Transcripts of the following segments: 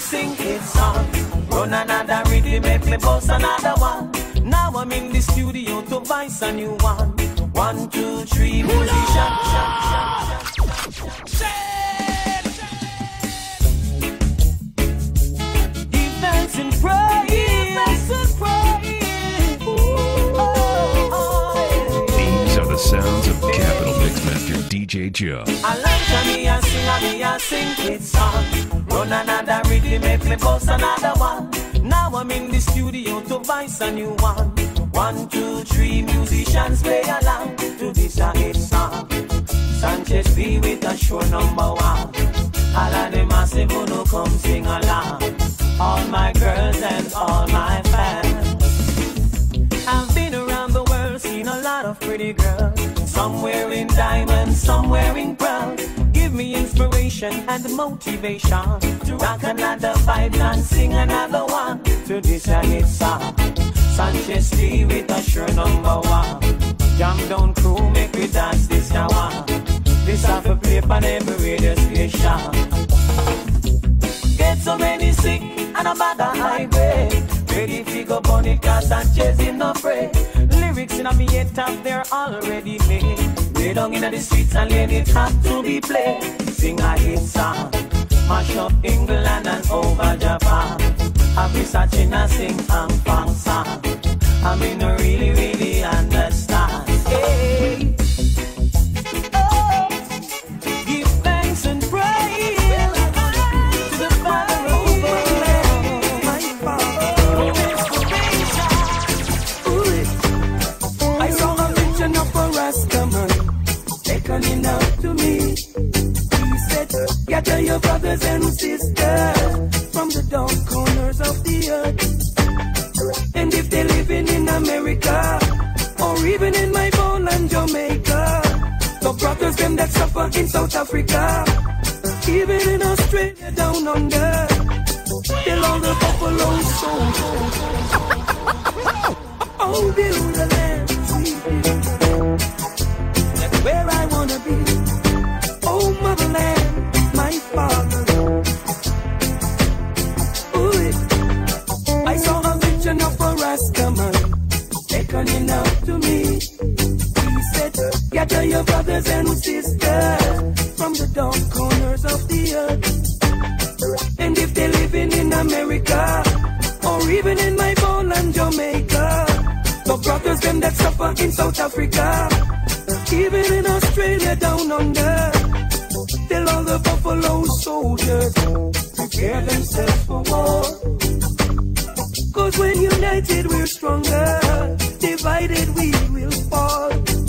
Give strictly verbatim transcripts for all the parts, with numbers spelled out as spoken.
sing his song. Run another rhythm, make me boss another one. Now I'm in the studio to voice a new one. One, two, three, musician. Give thanks and praise. These are the sounds of Capital Mixmaster D J Joe. I like me a sing, a me a sing his song. Run another rhythm, make me boss another one. Now I'm in the studio to voice a new one. One, two, three, musicians play along to this a hit song. Sanchez be with a show number one. All of the massive who come sing along. All my girls and all my fans. I've been around the world, seen a lot of pretty girls. Some wearing diamonds, some wearing pearls. Give me inspiration and motivation to rock another vibe and sing another one to this a hit song. Sanchez T with a sure number one. Jam down crew, make me dance this now one. This have a play on every radio station. Get so many sick and a bad highway. Ready to go bunny cause Sanchez in no fray. Lyrics in a me head top, they're already made. Lay down in the streets and let it have to be played. Sing a hit song. Mash up England and over Japan. I've been searching and sing Hong Kong song. I mean, I really, really understand. Hey. Oh. Give thanks and praise to the Father over my Father. I saw a vision of a Rastaman beckoning out to me. He said, gather your brothers and sisters from the dark corners of the earth. And if they're living in America, or even in my homeland Jamaica, the brothers them that suffer in South Africa, even in Australia down under, they'll all the buffalo souls. Oh, build a land, sweet build a land. That's where I wanna be. Oh, motherland, my fatherland. I saw a vision of a Rastaman beckoning out to me. He said, gather your brothers and sisters from the dark corners of the earth. And if they're living in America, or even in my homeland Jamaica, the brothers them that suffer in South Africa, even in Australia down under, tell all the buffalo soldiers, prepare themselves for war. Cause when united we're stronger, divided we will fall.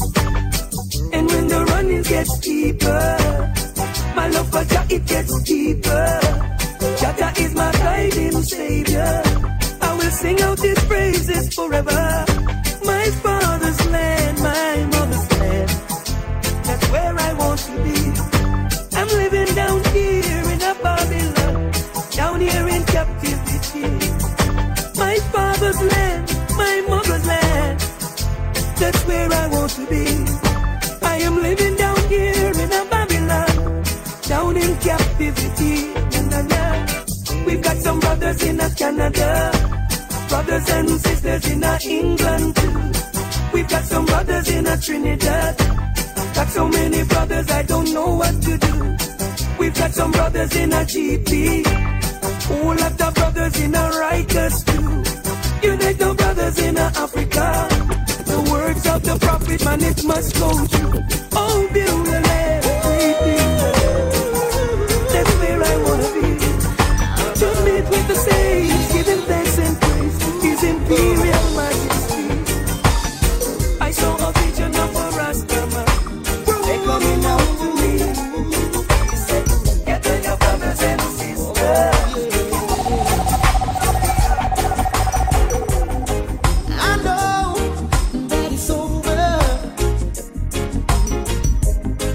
And when the running gets deeper, my love for Jah it gets deeper. Jah is my guiding savior. I will sing out his praises forever. My father's land, my mother's land, that's where I want to be. I'm living down here in a Babylon, down here in captivity. My father's land, my mother's land, that's where I want to be. I am living down here in a Babylon, down in captivity. We've got some brothers in a Canada, brothers and sisters in a England too. We've got some brothers in a Trinidad, got so many brothers I don't know what to do. We've got some brothers in a G P, whole lot of brothers in a Rikers too. Unite the brothers in a Africa. The words of the prophet, man, it must go true. Oh, build a land, build a land. That's where I wanna be. To meet with the saints, give him thanks and praise, his imperial majesty. I saw a vision of a Rastaman, they coming out to me. He said, gather your brothers and sisters. I know that it's over.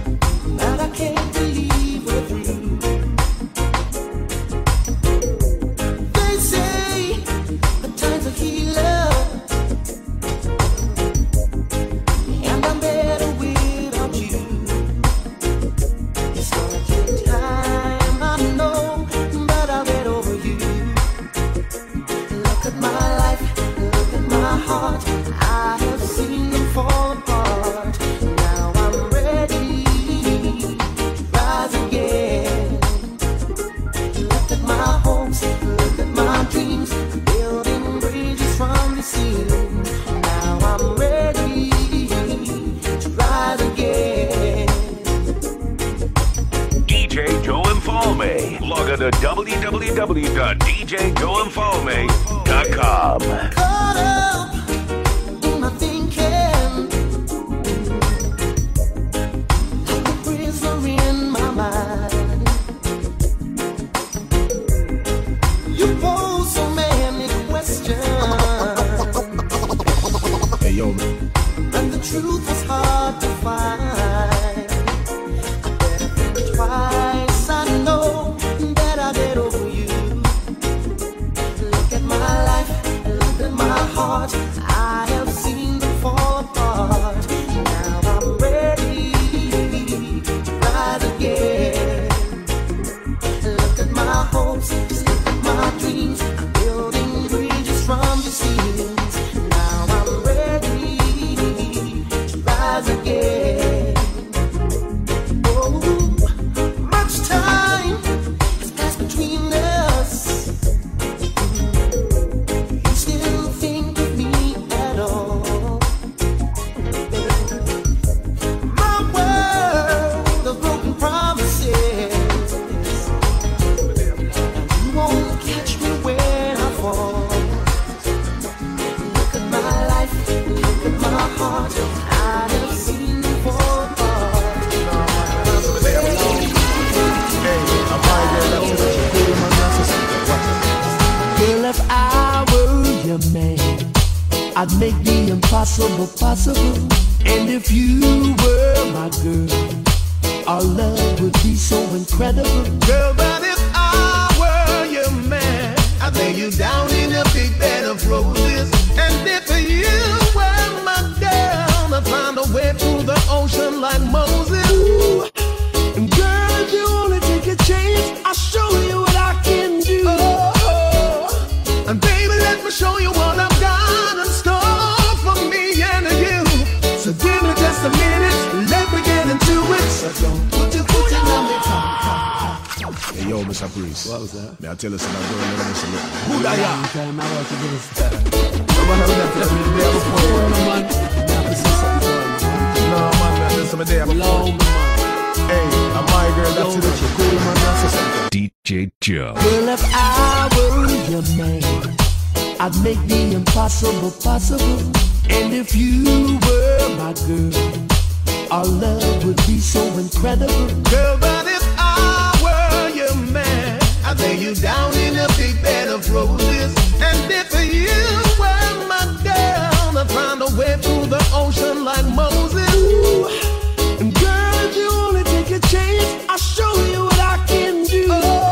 log on to w w w dot d j joe infome dot com. Caught up in my thinking, like a prisoner in my mind. You pose so many questions, Hey yo, and the truth was hard to find. I better think twice, I know that I'll get over you. Look at my life, look at my heart, I have seen them fall apart. Now I'm ready to rise again. Look at my hopes, look at my dreams, I'm building bridges from the seams. Now I'm ready to rise again. Oh, much time has passed between us. You still think of me at all? My world of broken promises, and you won't catch me when I fall. Look at my life, look at my heart, I have seen you fall apart. Girl, if I were your man, I'd make the impossible possible. And if you were my girl, our love would be so incredible. Girl, but if I were your man, I'd lay you down in a big bed of roses. And if you were my girl, I'd find a way through the ocean like Moses. Ooh. And girl, if you only take a chance, I'll show you what I can do. Oh, oh. And baby, let me show you what I've got in store for me and you. So give me just a minute, let me get into it. So don't put your foot in on me. hey yo, Mister Priest. What was that? May I tell you something? I'm going to listen to Who that ya? Time I want to give us that. No man, I would have tell me the day before. No man, I have to say something for him. No, man, may I tell you something there before? Long man. Hey, I'm my girl, that's it. Don't you cool man, that's a something. D J Joe. Girl, if I were your man, I'd make the impossible possible. And if you were my girl, our love would be so incredible. Girl, but if I were your man, I'd lay you down in a big bed of roses. And if you were my girl, I'd find a way through the ocean like Moses. Ooh. And girl, if you only take a chance, I'll show you what I can do. Oh,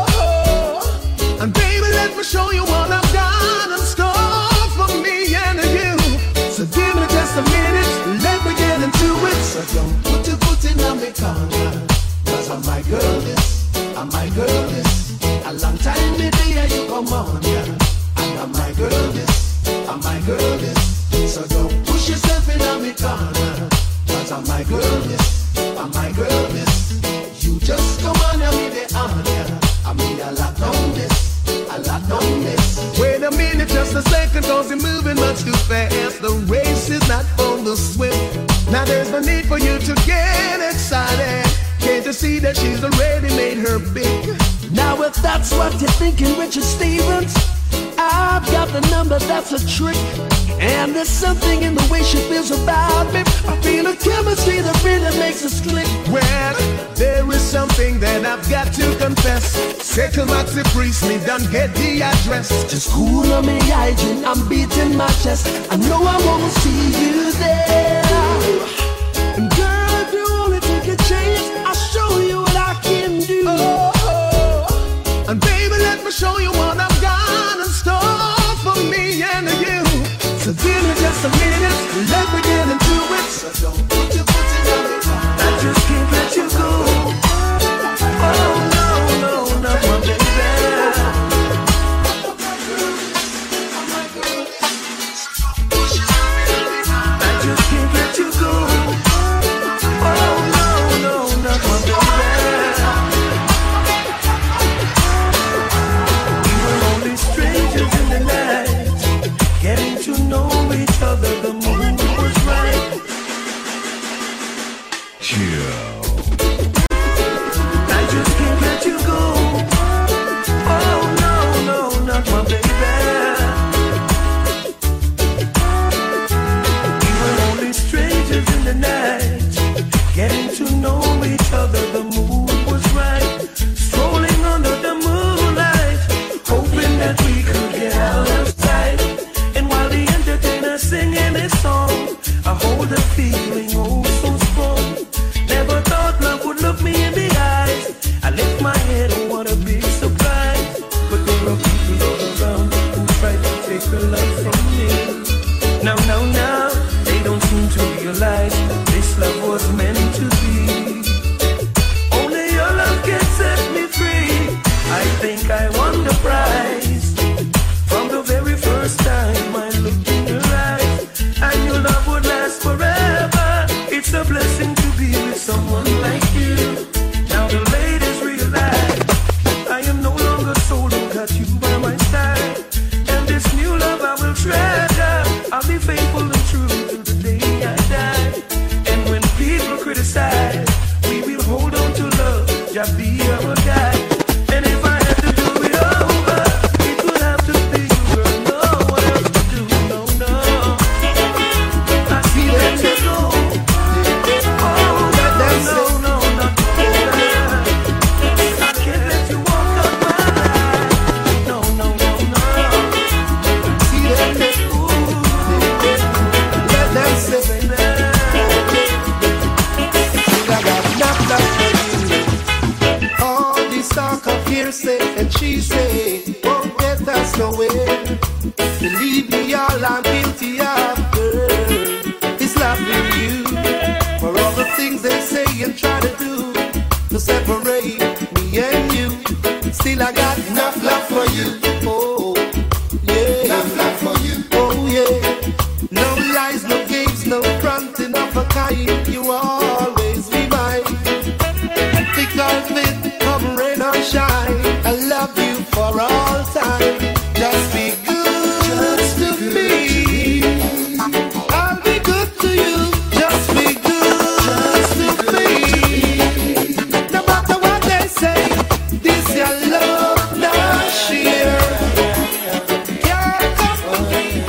oh. And baby, let me show you what I've got in store for me and you. So give me just a minute, let me get into it. So don't put your foot in on me corner, cause I'm my girl this, I'm my girl this. A long time maybe you come on, yeah. And I'm my girl this, I'm my girl this. So don't push yourself in on me corner, cause I'm my girl this, I'm my girl this. You just come on and me the honor, I mean a lot on this, a lot on this. Wait a minute, just a second, cause you're moving much too fast. The race is not for the swift. Now there's no need for you to get excited. Can't you see that she's already made her big? Now if that's what you're thinking, Richard Stevens, I've got the number, that's a trick. And there's something in the way she feels about me. I feel a chemistry that really makes us click. Well, there is something that I've got to confess. Settle Maxi Priest, me done get the address. Just cool on me hygiene, I'm beating my chest. I know I wanna see you there. And girl, if you only take a chance, I'll show you what I can do. Oh, oh. And baby, let me show you what I've got in store for me and you. So give me just a minute, let me get into it. So don't put your foot in on me. I just can't let you go. Oh no, no, no, my baby. I just can't let you go. Jah be our guide. And if I had to do it over, it would have to be you, girl. No one else to do, no, no. I see them to go. Oh, no, no, no, not that. I can't let you walk out my life. No, no, no, no. See them to go. Let them say, baby. Talk of hearsay and she say, won't get us nowhere. Believe me, all I'm guilty of, girl, is loving you. For all the things they say and try to do to separate me and you, still I got enough love for you. Oh, yeah, enough love for you. Oh, yeah. No lies, no games, no fronting of a kind. You always be mine. Thick or thin, come rain or shine, I love you for all time. Just be good, just to me. I'll be good to you. Just be good, just to me. No matter what they say, this your love, not share. Yeah, come on.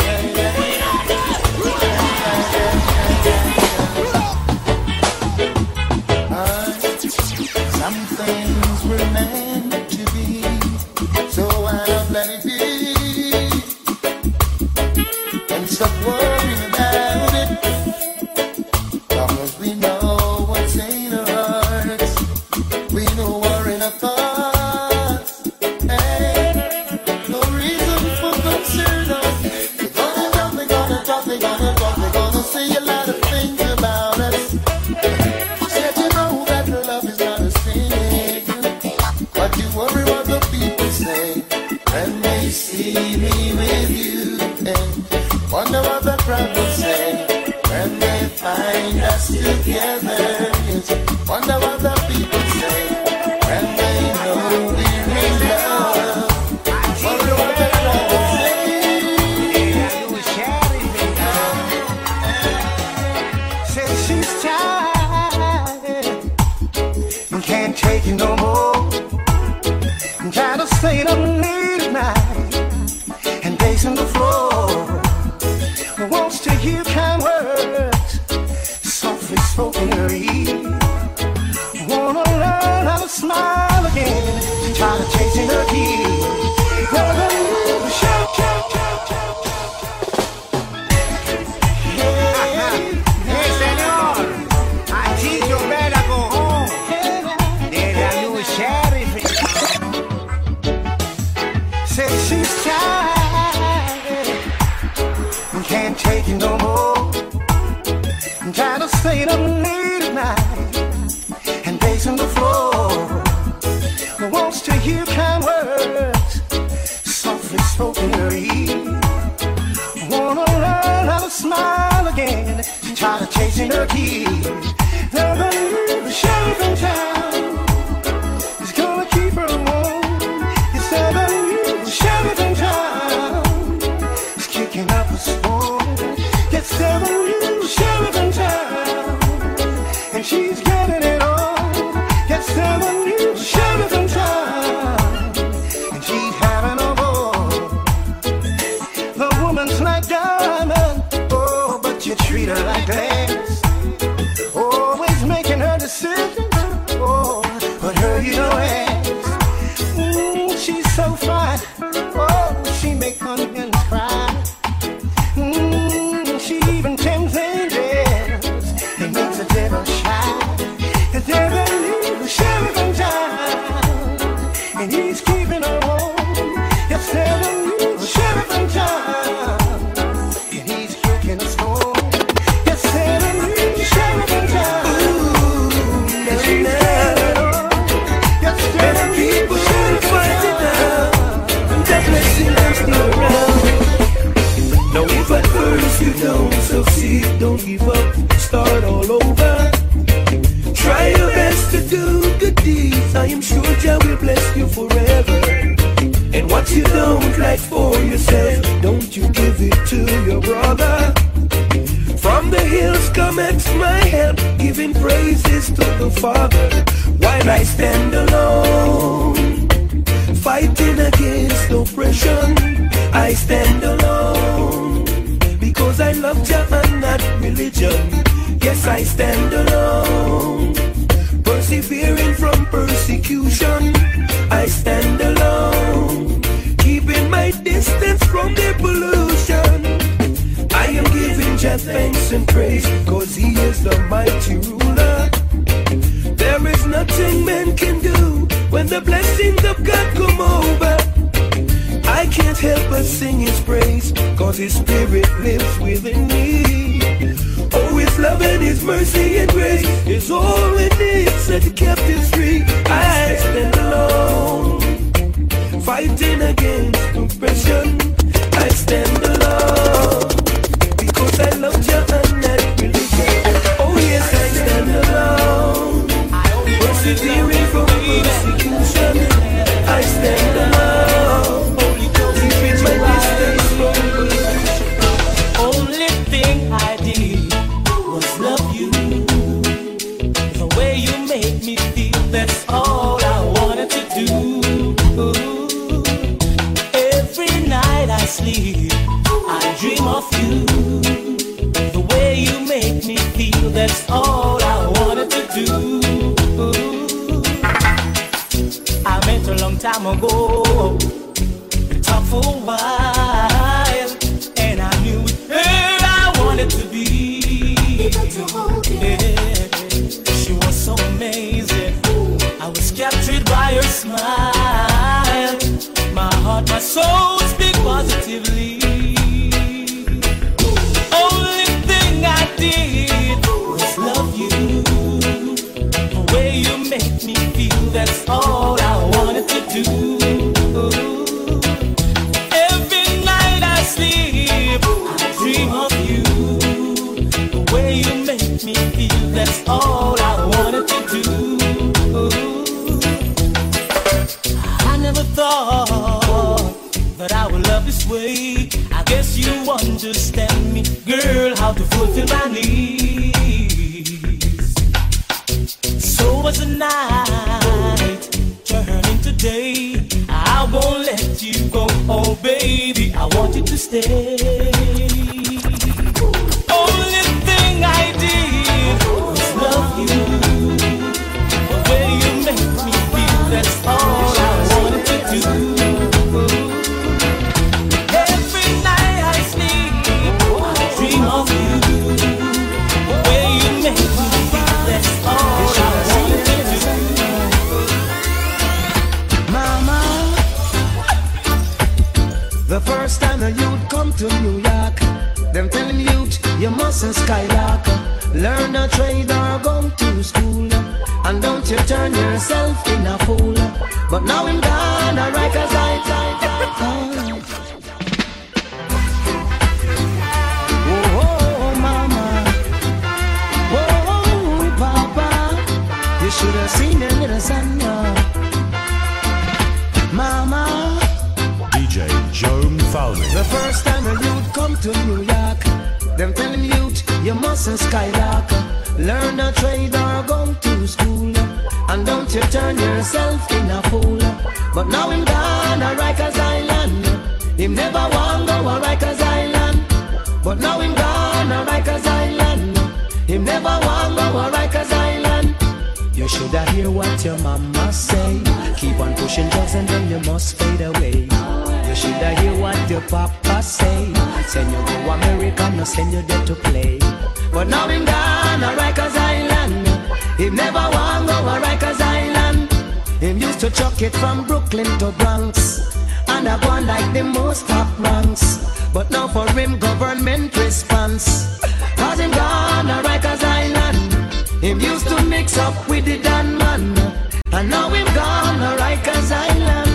Some things were meant to be, so I'll let it be. And stop worrying about it, long as we know what's in our hearts, we know we're in our thoughts. Hey, no reason for concern. They're gonna talk, they're gonna talk, they're gonna talk, they're gonna say a lot of things about us. Said you know that love is not a sin, but you worry what the people say when they see me with you, and wonder what the crowd will say when they find us together. Yes. Wonder what the people say when they know we're in love. Wonder what the crowd will say. Said she's tired and can't take it no more. I'm trying to stay up late at night and pacing the floor. Wants to hear kind words, softly spoken to ease. Wanna learn how to smile again, try to chase in her keys. Shout, shout, shout, shout, Hey, senor, I think you better go home. There's a new sheriff. say she's tired and can't take it no more. I'm tired of staying up late at night and pacing the floor. Wants to hear kind words, softly spoken to ease. Wanna learn how to smile again, tired of chasing her keys. There's a new sheriff in town, he's gonna keep her warm. It's the new sheriff in town, he's kicking up a storm. It's the new sheriff in town, and she's getting it on. It's the new sheriff in town, and she's having a ball. The woman's like diamond, oh, but you treat her like glass. Always making her decisions, oh, but her you don't ask. Mm, she's so fine, oh, she make onions cry. Mm, she even tames angels and makes the devil shy. And there's a new sheriff in town, and he's keeping her warm. Yes, there's a new sheriff in town, and he's kicking a storm. Yes, there's a new sheriff in town. Ooh, and she's getting it on. Yes, there's a new sheriff in town. That blessing I'm still around. Now if at first you don't succeed, don't give up, start all over. Try your best to do good deeds, I am sure Jah will bless you forever. And what you don't like for yourself, don't you give it to your brother. From the hills cometh my help, giving praises to the Father. While I stand stand alone. Persevering from persecution, I stand alone. Keeping my distance from the pollution. I am giving Jah thanks and praise, cause He is the mighty ruler. There is nothing man can do when the blessings of God come over. I can't help but sing His praise, cause His Spirit lives within me. Oh, His love and His mercy and grace is all we need, set the captives free. I stand alone, fighting against oppression. I stand alone, because I love Jah and that religion. Oh yes, I stand alone, persevering from persecution. I stand alone, keeping my distance from pollution. Only thing I did was love you. The way you made me feel, that's all I wanted to do. Every night I sleep, I dream of you. The way you make me feel, that's all I wanted to do. I met a long time ago, talked for a while, and I knew her I wanted to be. Yeah. She was so amazing, I was captured by her smile. My heart, my soul speak positively. Only thing I did was love you. The way you make me feel, that's all I wanted to do. Every night I sleep, I dream of you. The way you make me feel, that's all I wanted to do. I never thought that I would love this way. I guess you understand me, girl, how to fulfill my needs. So was the night turn into day. I won't let you go, oh baby, I want you to stay. Only thing I did was love you. The way you make me feel, that's all I wanted to do. Every night I sleep, I dream of you. The way you make me feel, that's all I wanted to do. Mama, the first time that you'd come to New York, them telling youth you mustn't skylark. Learn a trade or go to school, and don't you turn yourself in a fool. But now I'm gone, alright, cause I, I, I, oh, oh, mama, oh, papa, you should have seen the little son, mama. D J Joe Falvey. The first time that you'd come to New York, them telling youth you mustn't skylark. Learn a trade or go to school, and don't you turn yourself in a fool. But now him gone a Rikers Island, him never want go a Rikers Island. But now him gone a Rikers Island, him never want go a Rikers Island. You shoulda hear what your mama say. Keep on pushing drugs and then you must fade away. You shoulda hear what your papa say. Send you go America, no send you there to play. But now him gone a Rikers Island, him never want go a Rikers Island. Him used to chuck it from Brooklyn to Bronx, and I go on like the most top ranks. But now for him government response, cause him gone a Rikers Island. Him used to mix up with the Dan man, and now him gone a Rikers Island.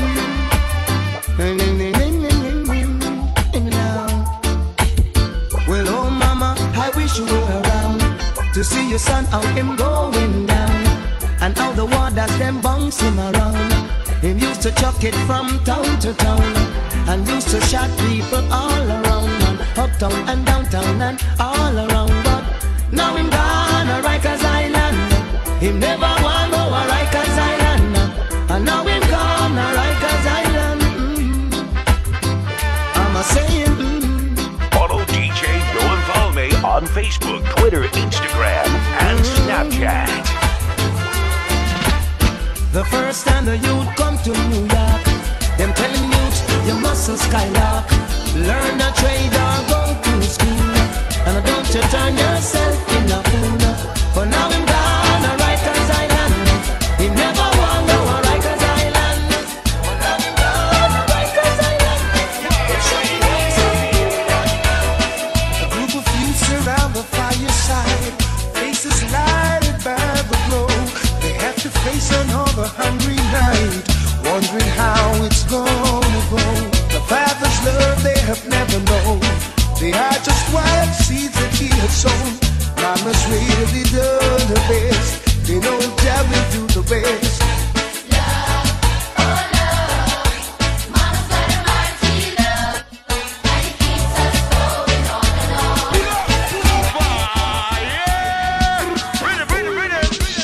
Well, oh mama, I wish you were around to see your son how him going down, and how the waters them bounce him around. Him used to chuck it from town to town, and used to shot people all around, and uptown and downtown and all around. But now him gone a Rikers Island, him never want go a Rikers Island, and now him gone a Rikers Island. Mm. I'm a saying. Mm. Follow D J Joe Falvey on Facebook, Twitter, Instagram, The first time the youth come to New York, them telling youth you must skylark, learn a trade or go to school, and don't you turn yourself in a fool. For now I'm down a Rikers Island, he never want no Rikers Island. For now I'm down a Rikers Island. A group of youths around the fireside, faces lighted by the glow. They have to face another hungry night, wondering how it's gonna go. The father's love they have never known, they are just wild seeds that he had sown. Mama's really done the best, they know that we do the best. Love, oh love, Mama's got a mighty love, and it keeps us going on and on. Ready, ready, ready.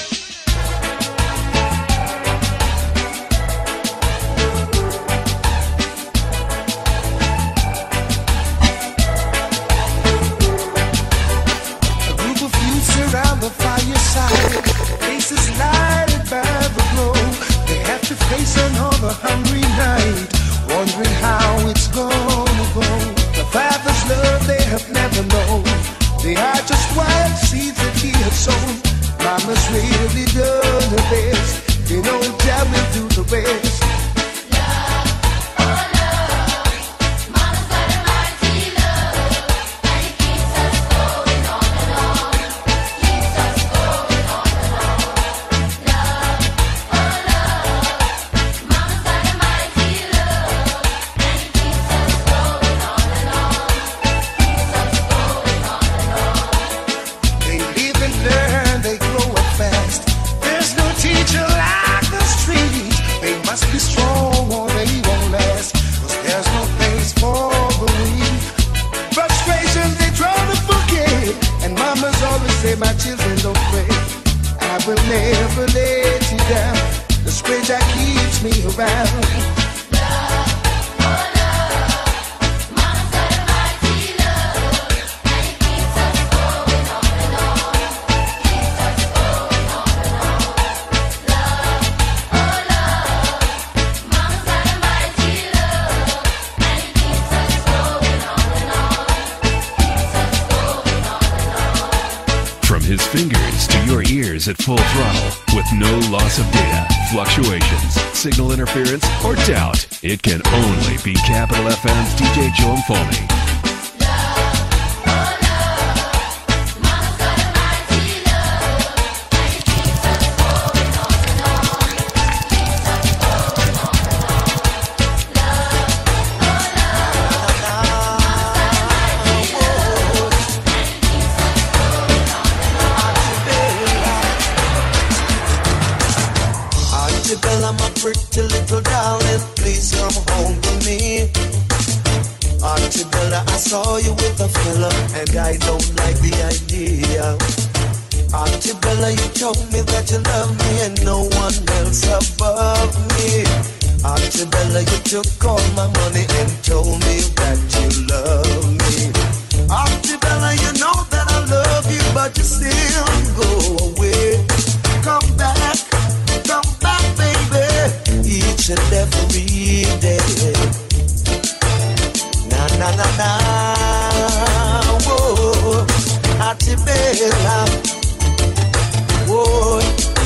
A group of youths around the fireside, faces lighted by the glow. They have to face another hungry night, wondering how it's gonna go. The father's love they have never known, they are just wild seeds that he had sown. Mama's really done the best, they know that we'll do the best. Love, oh love, Mama's got a mighty love, and it keeps us going on and on, keeps us going on and on. Love, oh love, Mama's got a mighty love, and it keeps us going on and on, keeps us going on and on. They live and learn, they grow up fast. There's no teacher like the street. They must be strong or they won't last, 'cause there's no place for the weak. Frustrations they try to forget, and mamas always say, my children don't fret, I will never let you down. The spirit that keeps me around. Love, oh love, Mama's got a mighty love, and it keeps us going on and on, keeps us going on and on. Love, oh love, Mama's got a mighty love, and it keeps us going on and on, keeps us going on and on. From his fingers to your ears at full throttle, with no loss of data, fluctuations, signal interference, or doubt, it can only be Capital F M's D J Joe Mfoni. Love, oh love, Mama's got a mighty love, and it keeps us going on and on, keeps us going on and on. Love, oh love, Mama's got a mighty love, and it keeps us going on and on. Auntie Bella, my pretty little darling, please come home to me. Auntie Bella, I saw you with a fella, and I don't like the idea. Auntie Bella, you told me that you love me and no one else above me. Auntie Bella, you took all my money and told me that you love me. Auntie Bella, you know that I love you, but you still go away. Come back, come back, baby, each and every day. Na na na na, whoa, Auntie Bella, whoa.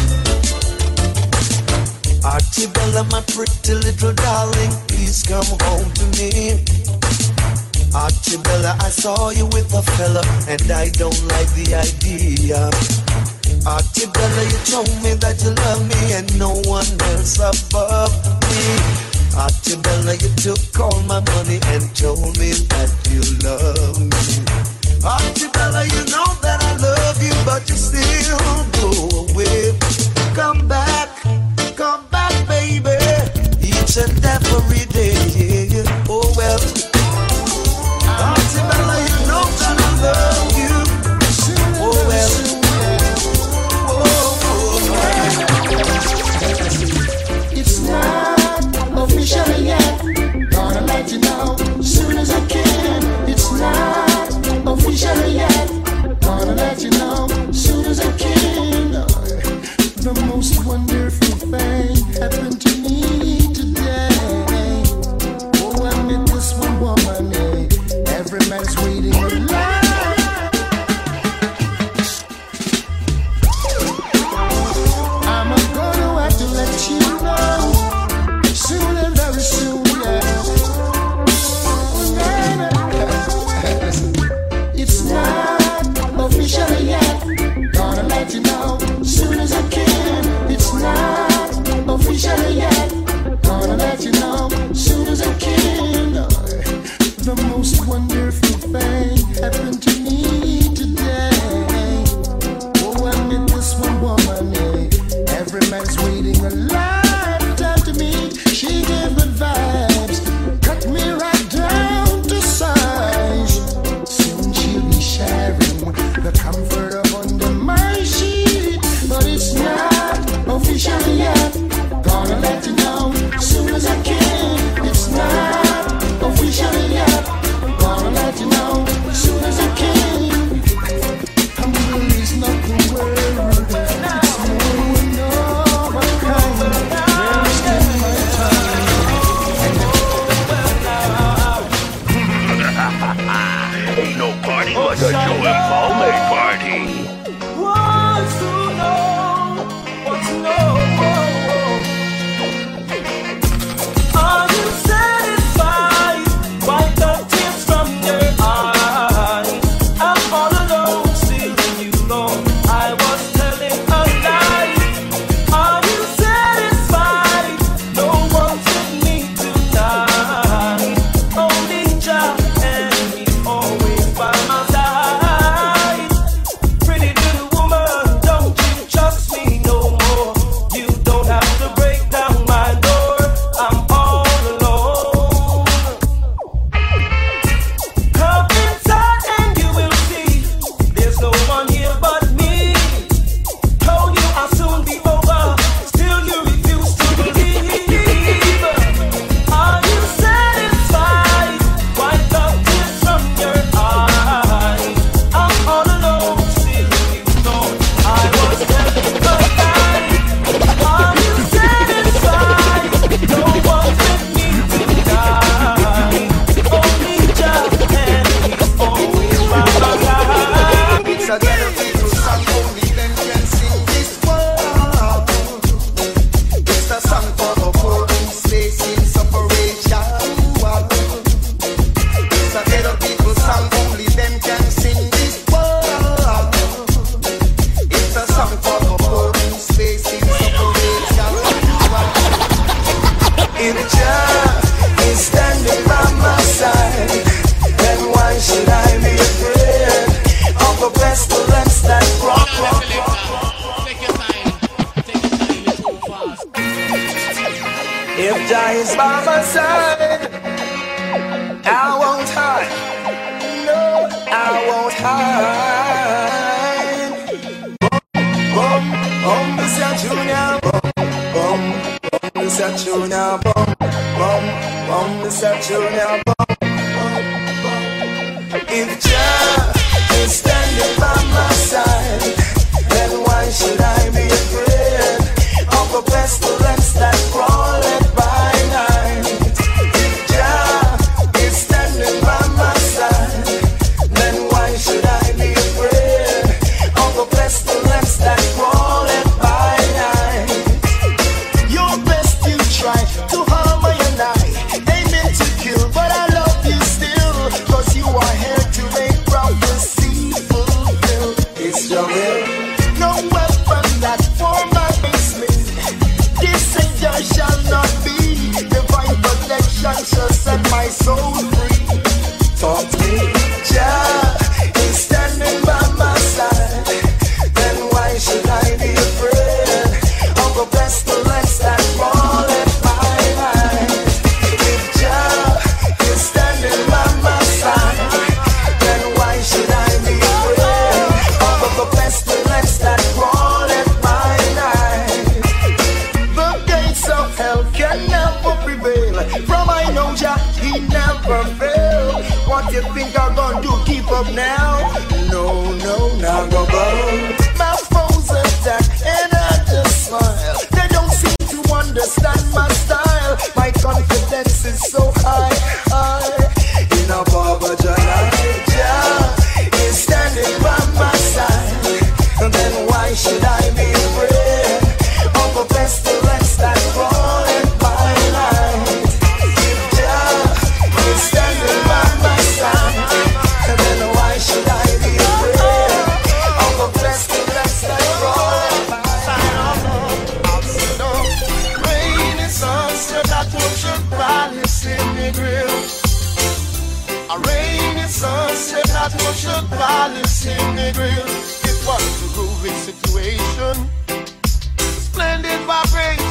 Auntie Bella, my pretty little darling, please come home to me. Auntie Bella, I saw you with a fella, and I don't like the idea. Auntie Bella, you told me that you love me and no one else above me. Auntie Bella, you took all my money and told me that you love me. Auntie Bella, you know that I love you, but you still go away. Come back, come back, baby, each and every day. Oh well, Auntie Bella, you know that I love you. Oh well. It's not official yet, gonna let you know soon as I can. It's not official yet, gonna let you know soon as I can. The most wonderful thing spending a lifetime to meet. She gave good vibes, cut me right down to size. Soon she'll be sharing the comfort of under my sheet, but it's not official yet. Gonna let you know soon as I can. It's not official yet. Gonna let you know soon as I can. I'm there's nothing worried. It's more and all I kind. Wasting my time. Ain't no party like a Joe and Paul May party. Wants to know, wants to know. Are you satisfied? Wipe the tears from your eyes. I'm all alone, seeing you alone. I was telling a lie. Are you satisfied? No one took me tonight. Only Jah and me always by my side. Pretty little woman, don't you trust me no more? You don't have to break down my door. I'm all alone. Come inside and you will see there's no one here but me. Told you I'll soon be over, still you refuse to believe. Are you satisfied? Wipe the tears from your eyes. I'm all alone, seeing you alone. I was never the guy. Are you satisfied? No one with me tonight. Only Jah and he's always by my side. It's a ghetto people song, only them can sing this world. It's a song for the poor who's facing separation. It's a ghetto people song, only them can sing this world. It's a song for the poor who's facing separation. If Jah is standing by my side, then why should I be afraid of the pestilence that brought? Take your time. Take your time. It's too fast. If Jah is by my side, I won't hide. No, I won't hide. Bum, bum, Mister Junior, bum, bum, bum, Mister Junior, bum, bum, bum, Mister Junior, bum, bum, bum. If Jah is standing by my side, then why should I be afraid of the pestilence that crawleth by night? If Jah is standing by my side, then why should I be afraid of the pestilence that crawleth by night? Your best you try to harm I and I, aiming to kill, but I love you still, cause you are here to make prophecy fulfill. It's your will. No weapon that form against me, this Savior shall not be. Divine protection shall set my soul free. Talk to me. Jah is standing by my side, then why should I be afraid of the pestilence that crawleth by night? If Jah is standing by my side, then why should I be afraid of the pestilence that crawleth by night? The gates of hell can never prevail. From I know Jah, he never fail. What you think I'm gonna do? Keep up now? No, no, not go bow. My foes attack and I just smile. They don't seem to understand my style. My confidence is so high, high. In a Baba Janai, Jah is standing by my side. Then why should I be afraid of the pestilence that crawleth by night? If Jah is standing by my side, then why should I be afraid of the pestilence that crawleth by night? Rain is sunset, that worship palace in the grill. A rainy sunset, that worship palace in the grill. It was a groovy situation, splendid vibration.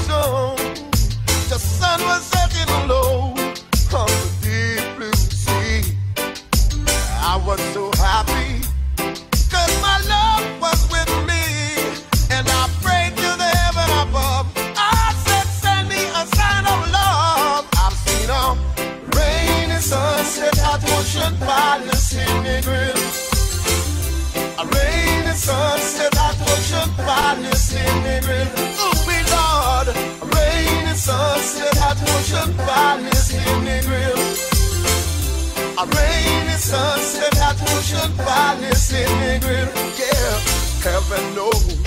ocean finest in the grill. A rainy sunset at ocean finest in the grill. Yeah, heaven knows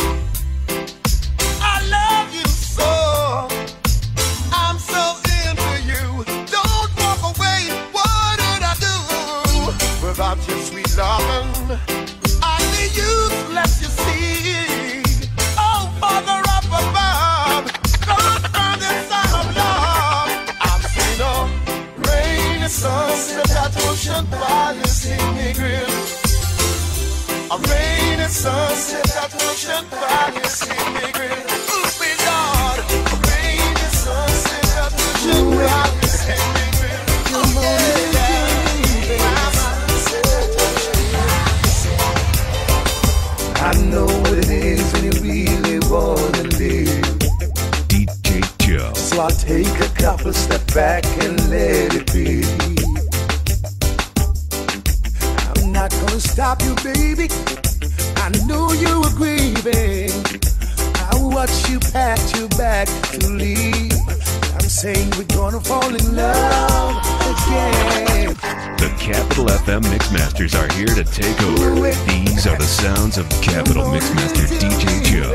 I love you so. I'm so into you. Don't walk away. What would I do without your sweet loving? I need you to let you see. Oh, Mother up above, don't burn this sign of love. I've seen a rainy sunset at ocean finest in the grill. A rainy sunset at ocean finest in the grill. Ooh, me God, a rainy sunset at ocean finest in the grill. Come on, I know what it is when you really want to live. D J Joe. So I'll take a couple step back and let it be. I'm not gonna stop you, baby. I know you were grieving. I watched you pack your bag to leave. I'm saying we're gonna fall in love again. The Capital F M Mixmasters are here to take over. These are the sounds of Capital Mixmaster D J Joe.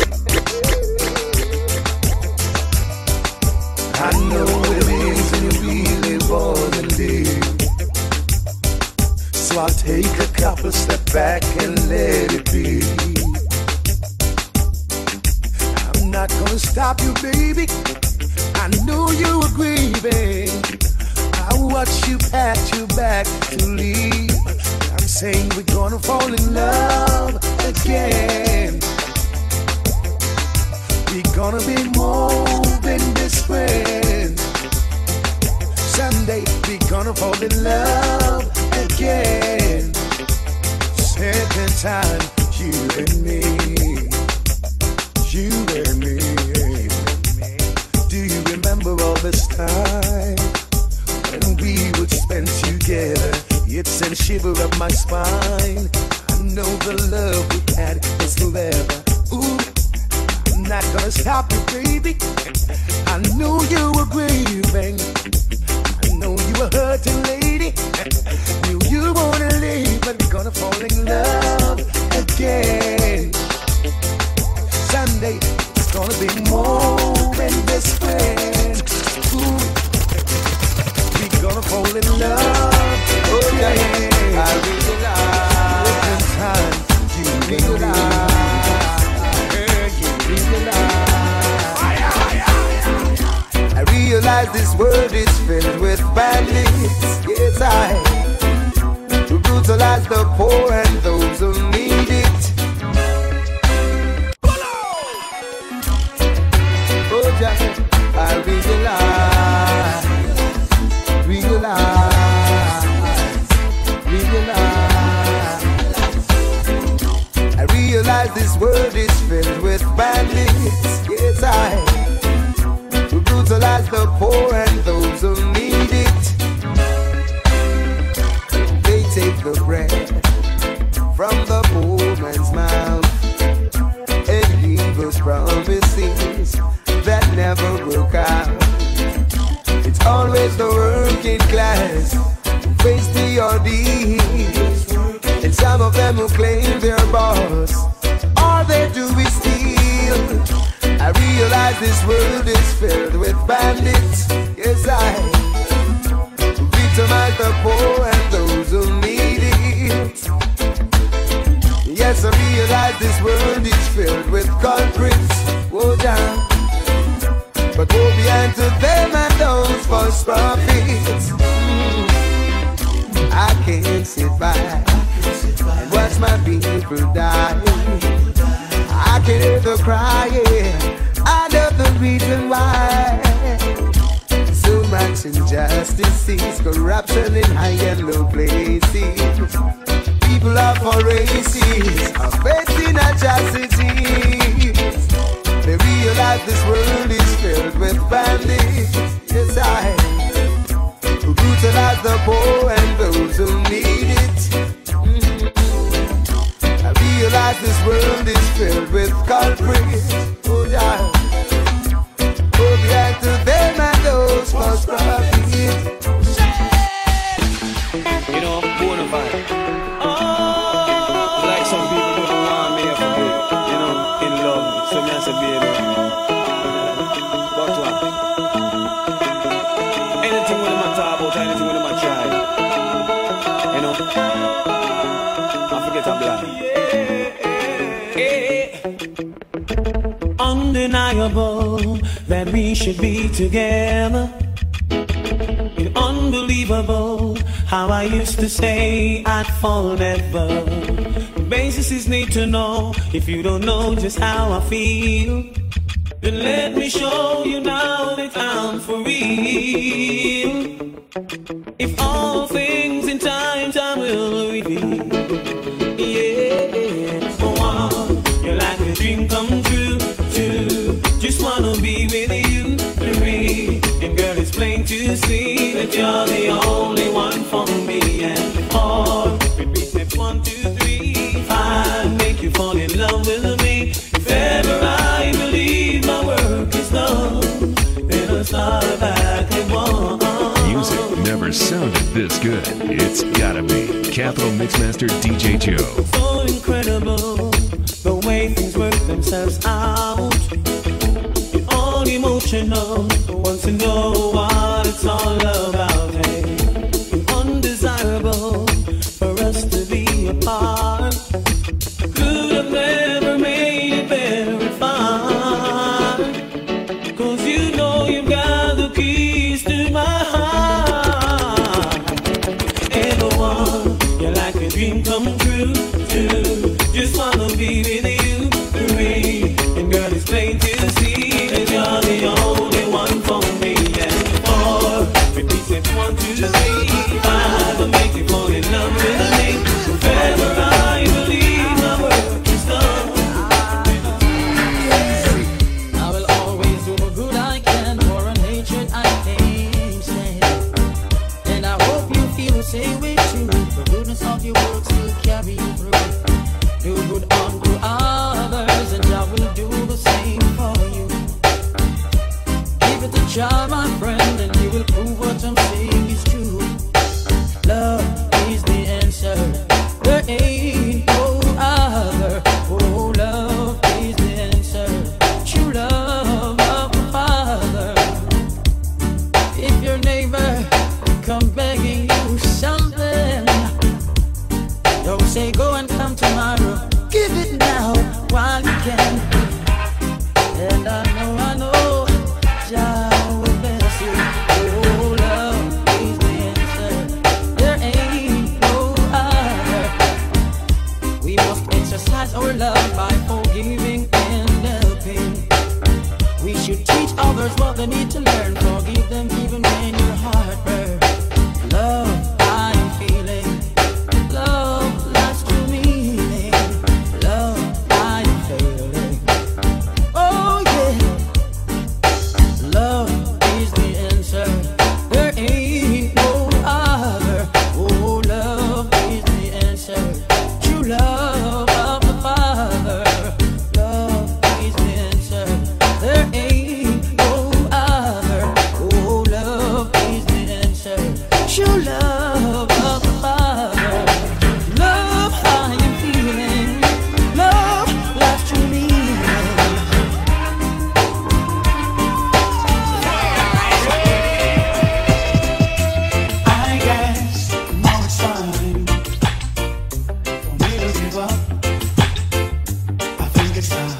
I know what it is when you really want to live. So I'll take a couple step back and let it be. I'm not gonna stop you, baby. I know you were grieving. I watched you pack your bag to leave. I'm saying we're gonna fall in love again. We're gonna be more than best friends. Someday we're gonna fall in love again. Second time, you and me. You and me. Do you remember all this time when we would spend together? It sent shiver up my spine. I know the love we had is forever. Ooh, I'm not gonna stop you, baby. I know you were grieving. I know you were hurting, lady. Knew you wanna leave, but we're gonna fall in love again. Someday it's gonna be more than best friends. Ooh, we're gonna fall in love. Oh yeah, I realize. Different time, you realize. Yeah, you realize. I realize this world is filled with bandits. Yes, I who brutalize the poor and those who need it. Oh yeah, I realize, realize, realize. I realize this world is filled with bandits. Yes, I who brutalize the poor and those who need it. They take the bread from the poor man's mouth and give us promises that never work out. It's always the working class who face the ordeal, and some of them who claim they're boss, all they do is steal. I realize this world is filled with bandits. Yes, I victimize the poor and those who need it. Yes, I realize this world is filled with culprits. Oh, yeah. But woe be unto them and those false prophets. Mm. I can't sit by and watch my people die. I can hear the crying. I know the reason why. So much injustice, corruption in high and low places. People of all races are facing atrocities. They realize this world is filled with bandits. Yes, I who brutalize the poor and those who need it. Mm-hmm. I realize this world is filled with culprits. Oh yeah, oh yeah, to them and those for undeniable that we should be together. It's unbelievable how I used to say I'd fall never. The basis is need to know. If you don't know just how I feel, then let me show you now that I'm for real. If all things in time, time will reveal. Yeah, go on, you're like a dream come true, too. Just wanna be with you, free. And girl, it's plain to see that you're the only one for me. And before repeat steps one, two, three, five, make you fall in love with me. If ever I believe my work is done, then I'll start back at one. Music never sounded this good. It's gotta be Capital Mixmaster D J Joe. So incredible the way things work themselves out. You're all emotional, wants to know what it's all about. Hey, you're undesirable for us to be apart. Could have never made it verified. Cause you know you've got the keys to my heart. Everyone, you're like a dream come true, too. Just wanna be with you, free. And girl, it's plain to see that you're the only one for me. And four, repeat steps one, two, three, five, will make you fall in love with me. If ever I believe my work is done, I will always do the good I can for a hatred I can't stand. And I hope you feel the same way too. The goodness of your works will carry you through. Do good unto others, and I will do the same for you. Give it a try, my friend, and you will prove what I'm saying is true. Love is the answer. There ain't no other. Oh, love is the answer. True love of the Father. If your neighbor come begging you something, don't say go and come tomorrow. Give it now while you can. And I know, I know, Jah will bless you. Oh, love is the answer. There ain't no other. We must exercise our love by forgiving and helping. We should teach others what they need to learn. Forgive them even when your heart burns. Love, I'm feeling. Love, that's true meaning. Love, I'm feeling. Oh yeah. Love is the answer. There ain't no other. Oh, love is the answer. True love of the Father. Love is the answer. There ain't no other. Oh, love is the answer. True love of the Father. Love, how you feeling? Love, that's true meaning. I guess now it's time for me to give up. I think it's time.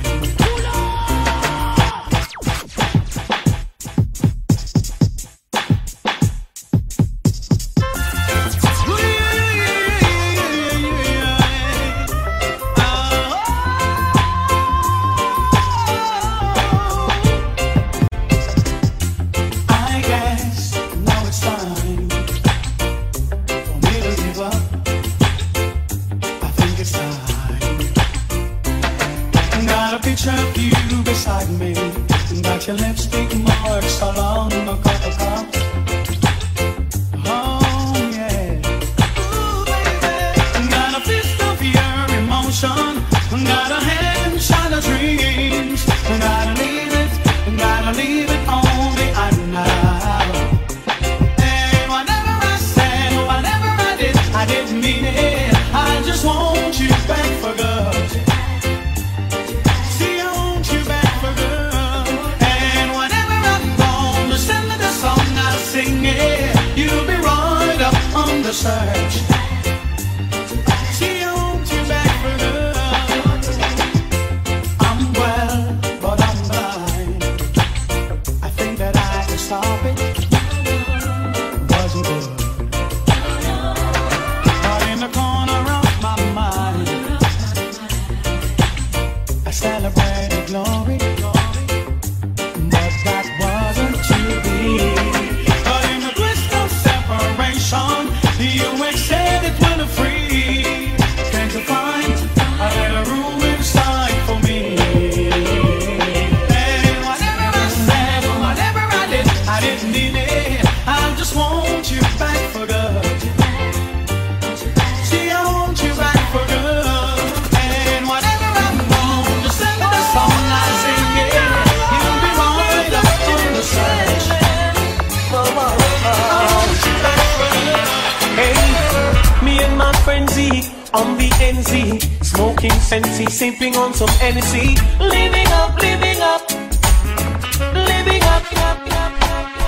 I guess now it's time for me to give up. I think it's time. Got a picture of you beside me. Got your lipstick marks all on my coffee cup. Oh yeah. Ooh, baby. Got a fist of your emotion. Got a handshot of dreams. Gotta leave it, gotta leave it on the now. And whatever I said, whatever I did, I didn't mean it. I just want you back for good. See, I want you back for good. And whatever I'm wrong, just send me the song I sing it. You'll be right up on the search. See, I want you back for good. I'm well, but I'm N Z, smoking Sensi, sipping on some N C. Living up, living up, living up, up, up, up.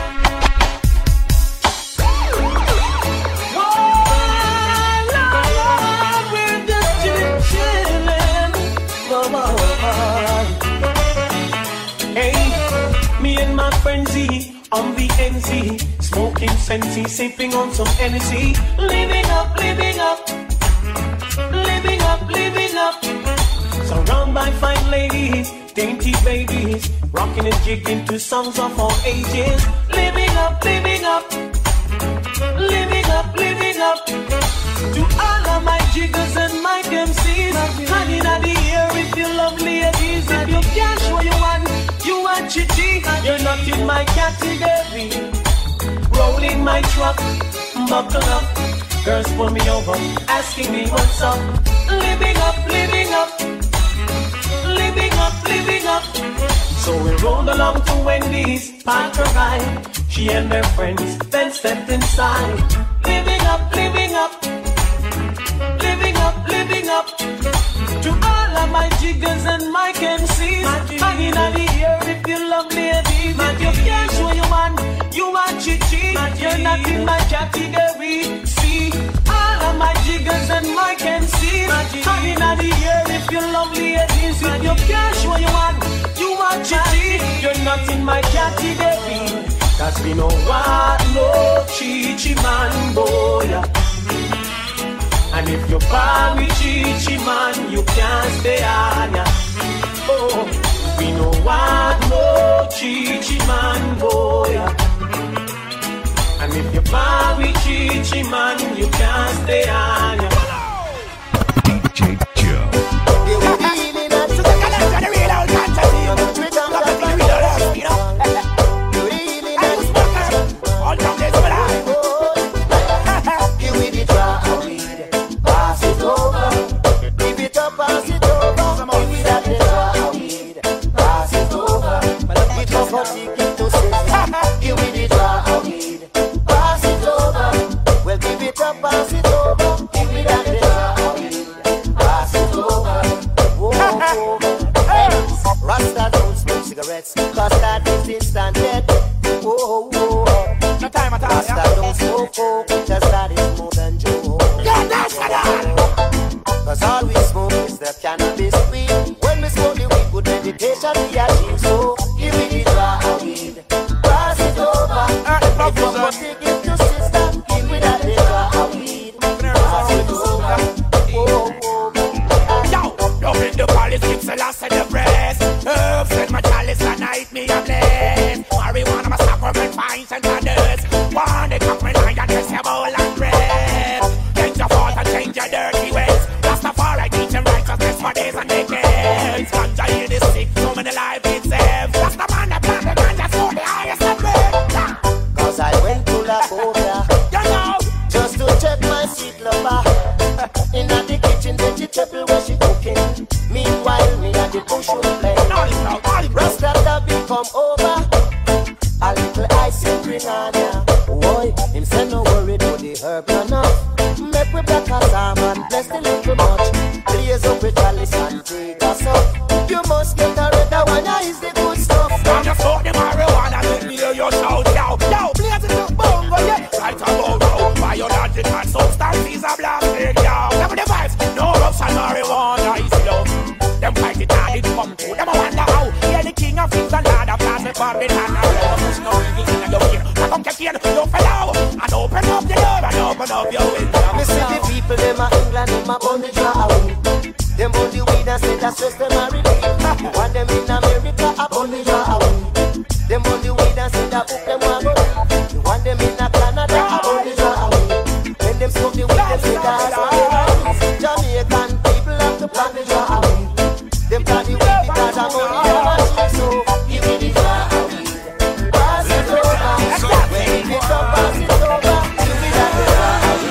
On the N Z, smoking Sensi, sipping on some N C. Living up, living up, living up, living up. Surrounded by fine ladies, dainty babies, rocking and jigging to songs of all ages. Living up, living up, living up, living up. To all of my jiggers and my M Cs, honey, in the air if you love ladies. If you can't show you one, you are chichi. You're not in my category. Rolling my truck, buckle up. Girls pull me over, asking me what's up. Living up, living up, living up, living up. So we rolled along to Wendy's, parked a ride. She and her friends then stepped inside. Living up, living up, living up, living up. To all of my jiggers and my M Cs, hanging on the air if you love ladies. If you can't show you man, you are chichi. You're not in my category. See, all of my jiggers and my M Cs, hanging on the air if you love ladies. If you can't show you man, you are chichi. You're not in my category. Cause we know what no chichi man boy. And if you buy me chichi man, you can't stay on ya. Oh, we know what no chichi man boy. And if you buy me chichi man, you can't stay on ya. D J Joe. Cause that is instant death. Oh, oh, oh. No time at all. Rasta don't smoke, oh, cause that is more than joke. Yeah, that's what I. Cause all we smoke is the cannabis weed. When we smoke the weed, good meditation we achieve. So give me the draw of weed, pass it over. If you want to take it to sister, give me that draw of weed, pass it over. Oh, oh, oh. Yo, yo, in the politics, the last of the breast. Herbs and my chalice and night me a bless. Marijuana, my sacrament, fines and others. One, they come with nine and there's a bowl and bread. Change your fault and change your dirty ways. Rastafari teach them righteousness for days and decades. Ganja in the sick, so many life itself. That's the man that plant the ganja, so the highest of bread. Cause I went to La Boda, you know, just to check my sweet lover. In the kitchen, vegetable where she cooking. Meanwhile, me at the bush will play. Rasta Tabi come over. A little ice and bring on ya. Boy, him say no worry, do the herb enough. Make we black as arm and bless the little much. Blaze up with chalice and take us up. You must get a red one, ya is the good stuff. I'm just for the marijuana, let me hear your shout, yo. Yo, blaze it up, bongo, yeah. Right about now, biological substances are blasting, yo. Never the vibes, no rubs and marijuana is love. Them fight it hard, it come to them, I wonder how. Yeah, the king of things and lord of lords, the Babylon, and there's no evil in your ear. I come check in, you fellow, and open up the door, and open up your window. Me see the people, them a England, them a bun the draw away. Them bun the weed and say that stress them a relief. One them in America, a bun the draw away. Them bun the weed and say that book them want go. One them in a Canada, a bun the draw away. When them smoke the weed, them say that's what they want. Jamaican people have to plant the draw away. Them plant the weed because I'm only the machine. So give me the draw away, pass it over. When it up, pass it over. Give me that draw away.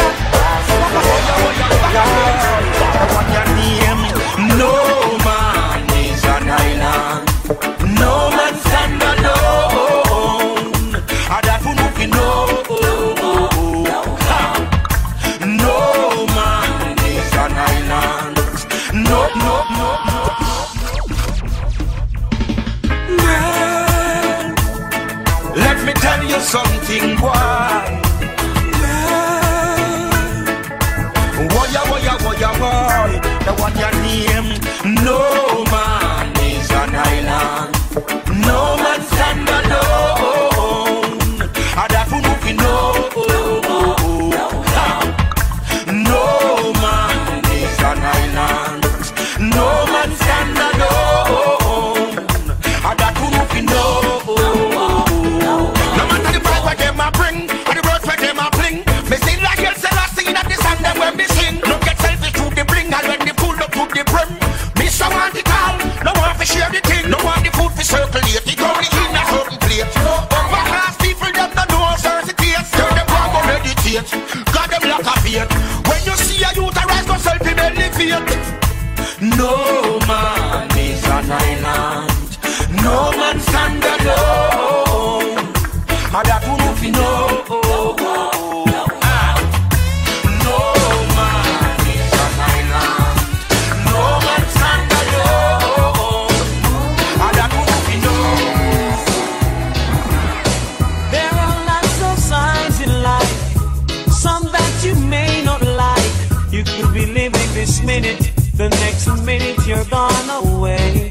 No man is an island. No man stand alone. so something boy. Woya, woya, woya, boy. The one you name. No man is an island. No man stand alone. And that who know no man is an island. No man stand alone. And that who know no matter the price where them a bring, or the road where them a fling. Me sing like you're still a singing at the sun them when me sing. No get selfish through the bring, and when the pull up to the brim. Me so want it all, no want to share the thing. No want the food to circulate, it only in a certain plate. Upper class people them no know certain taste. Tell them want to meditate, got them lack of faith. When you see a youth arise, go selfie elevate. No man is an island. No man stand alone. And that who know fi know. Ah. No man is an island. No man stand alone. And that who know fi know. There are lots of signs in life, some that you may not like. You could be living this minute, the next minute you're gone away.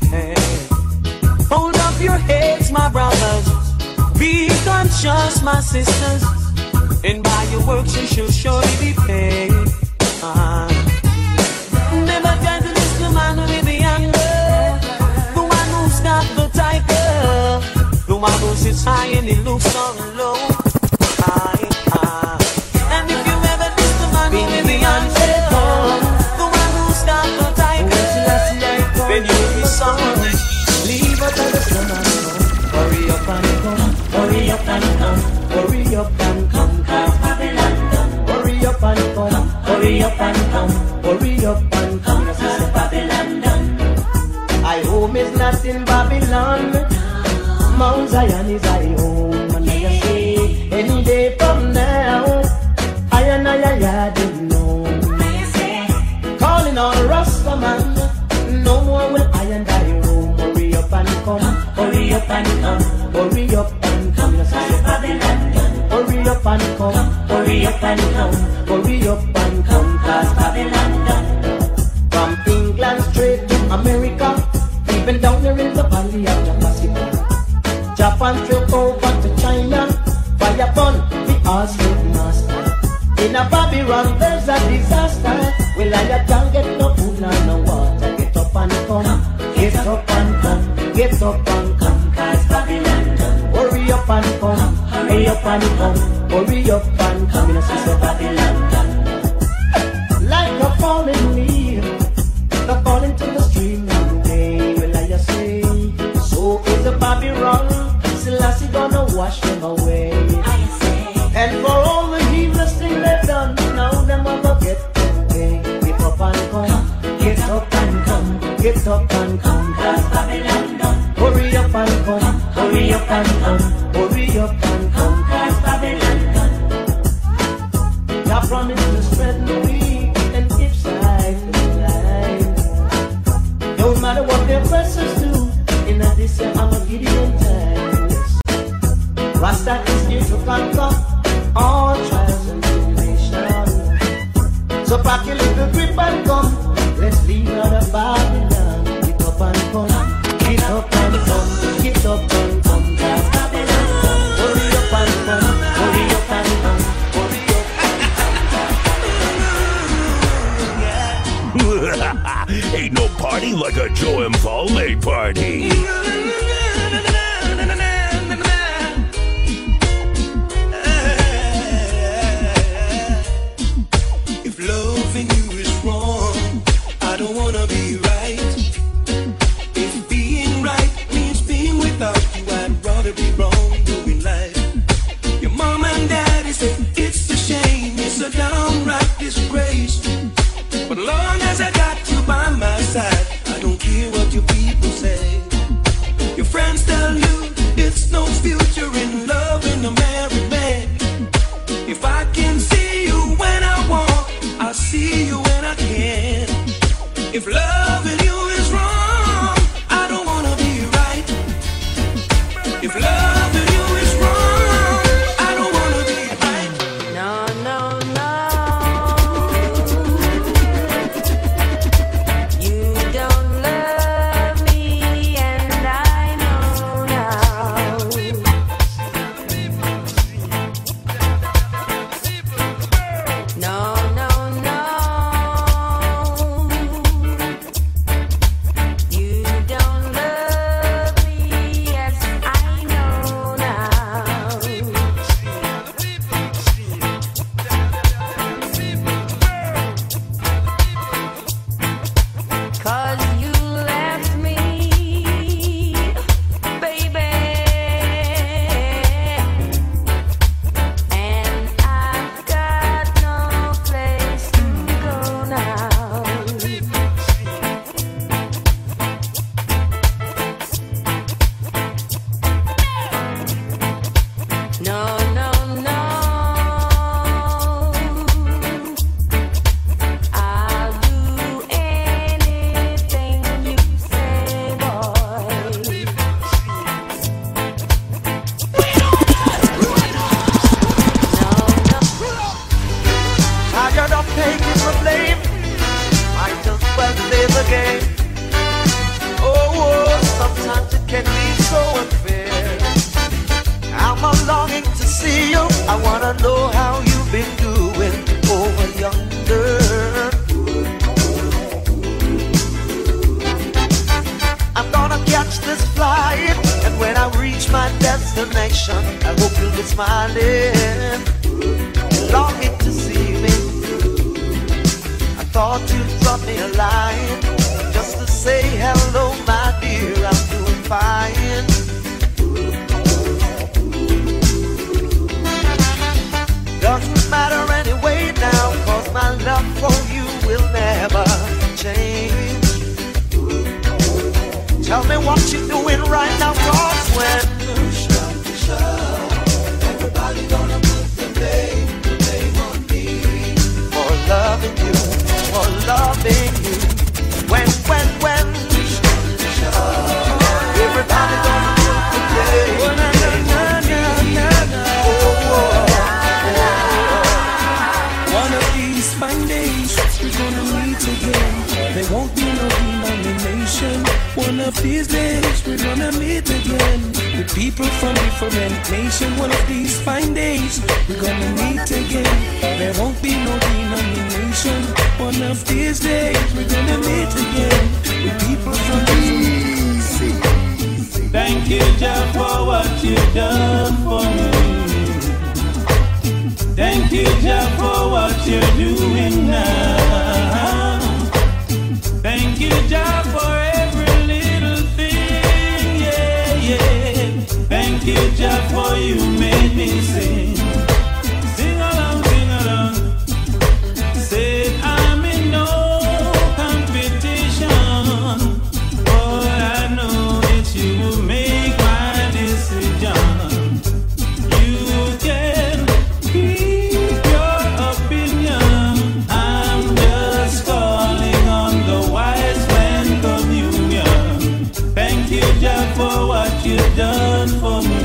Hold up your heads, my brothers. Be conscious, my sisters. And by your works you shall surely be paid. Uh-huh. Never try to list the man with the anger, the one who's got the tiger, the one who sits high and he looks on low. High, high. And if you ever list the man with the anger, the one who's got the tiger, then you'll be sorry. Leave us at the summer. Hurry up and come, hurry up and come, hurry up and come, cause Babylon done. Hurry up and come, hurry up and come, hurry up and come, cause Babylon done. I home is not in Babylon, Mount Zion is I home, and I say any day from now, I and I, I didn't know. Calling all Rastaman, no more will I and I roam. Hurry up and come, hurry up and come, hurry up and come, cause Babylon done. Hurry up and come, hurry up and come, hurry up and come, cause Babylon done. From England straight to America, even down there in the valley of the Pacific. Japan straight over to China, fire burn the Oscar master. In a Babylon there's a disaster. Well, I can't get no food nor no water. Get up and come, get up and come, get up and come, cause Babylon done. Hurry up and come, hurry up and come, hurry up and come, you know, sister Babylon done. Like a falling leaf, the falling to the stream one day. Well, I say, so is a Babylon, Selassie gonna wash them away. And for all the heedless things they've done, now them ever get away. Get up and come, get up and come, get up and come, cause Babylon done. Hurry up and come, hurry up and come, hurry up and come, cause Babylon done. God promised to spread the weak and give sight to the blind. No matter what their oppressors do, in this year I'm a Gideon times. Rasta is here to conquer all trials and tribulations. So pack your little grip and come, let's leave out of Babylon. Get up and come, get up and come, get up and come, cause Babylon come. Hurry up and come, hurry up and come, hurry up. Ain't no party like a Joe and Paul May party. If loving you is wrong, I don't wanna be right. If being right means being without you, I'd rather be wrong doing life. Your mom and daddy say it's a shame, it's a downright disgrace. But long as I got you by my side, I don't care what your people say. Your friends tell you it's no future in loving a married man. If I can see you when I want, I'll see you when I can. If loving you is wrong, I don't wanna be right. If loving you is wrong, wanna know how you've been doing over yonder. I'm gonna catch this flight, and when I reach my destination, I hope you'll be smiling, longing to see me. I thought you'd drop me a line just to say hello, my dear, I'm doing fine. Doesn't matter anyway now, cause my love for you will never change. Tell me what you're doing right now, cause when everybody gonna put the blame, the blame on me for loving you, for loving you. When, when, when everybody gonna put the blame, the blame on me. Oh, oh. One of these fine days, we're gonna meet again. There won't be no denomination. One of these days, we're gonna meet again. With people from different nations. One of these fine days, we're gonna meet again. There won't be no denomination. One of these days, we're gonna meet again. With people from different nations. Thank you, Jah, for what you've done for me. Thank you, Jah, for what you're doing now. Thank you, Jah, for every little thing, yeah, yeah. Thank you, Jah, for you made me sing. Sing along, sing along. Said I'm in no competition. All I know is you will make my decision. You can keep your opinion. I'm just calling on the wise man communion. Thank you, Jah, for what you've done for me.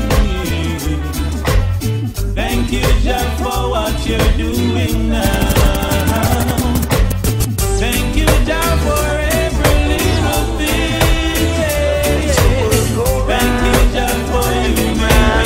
Thank you, Jah, for what you're doing now. Thank you, Jah, for every little thing. Yeah, yeah. Thank you, Jah, for you, man.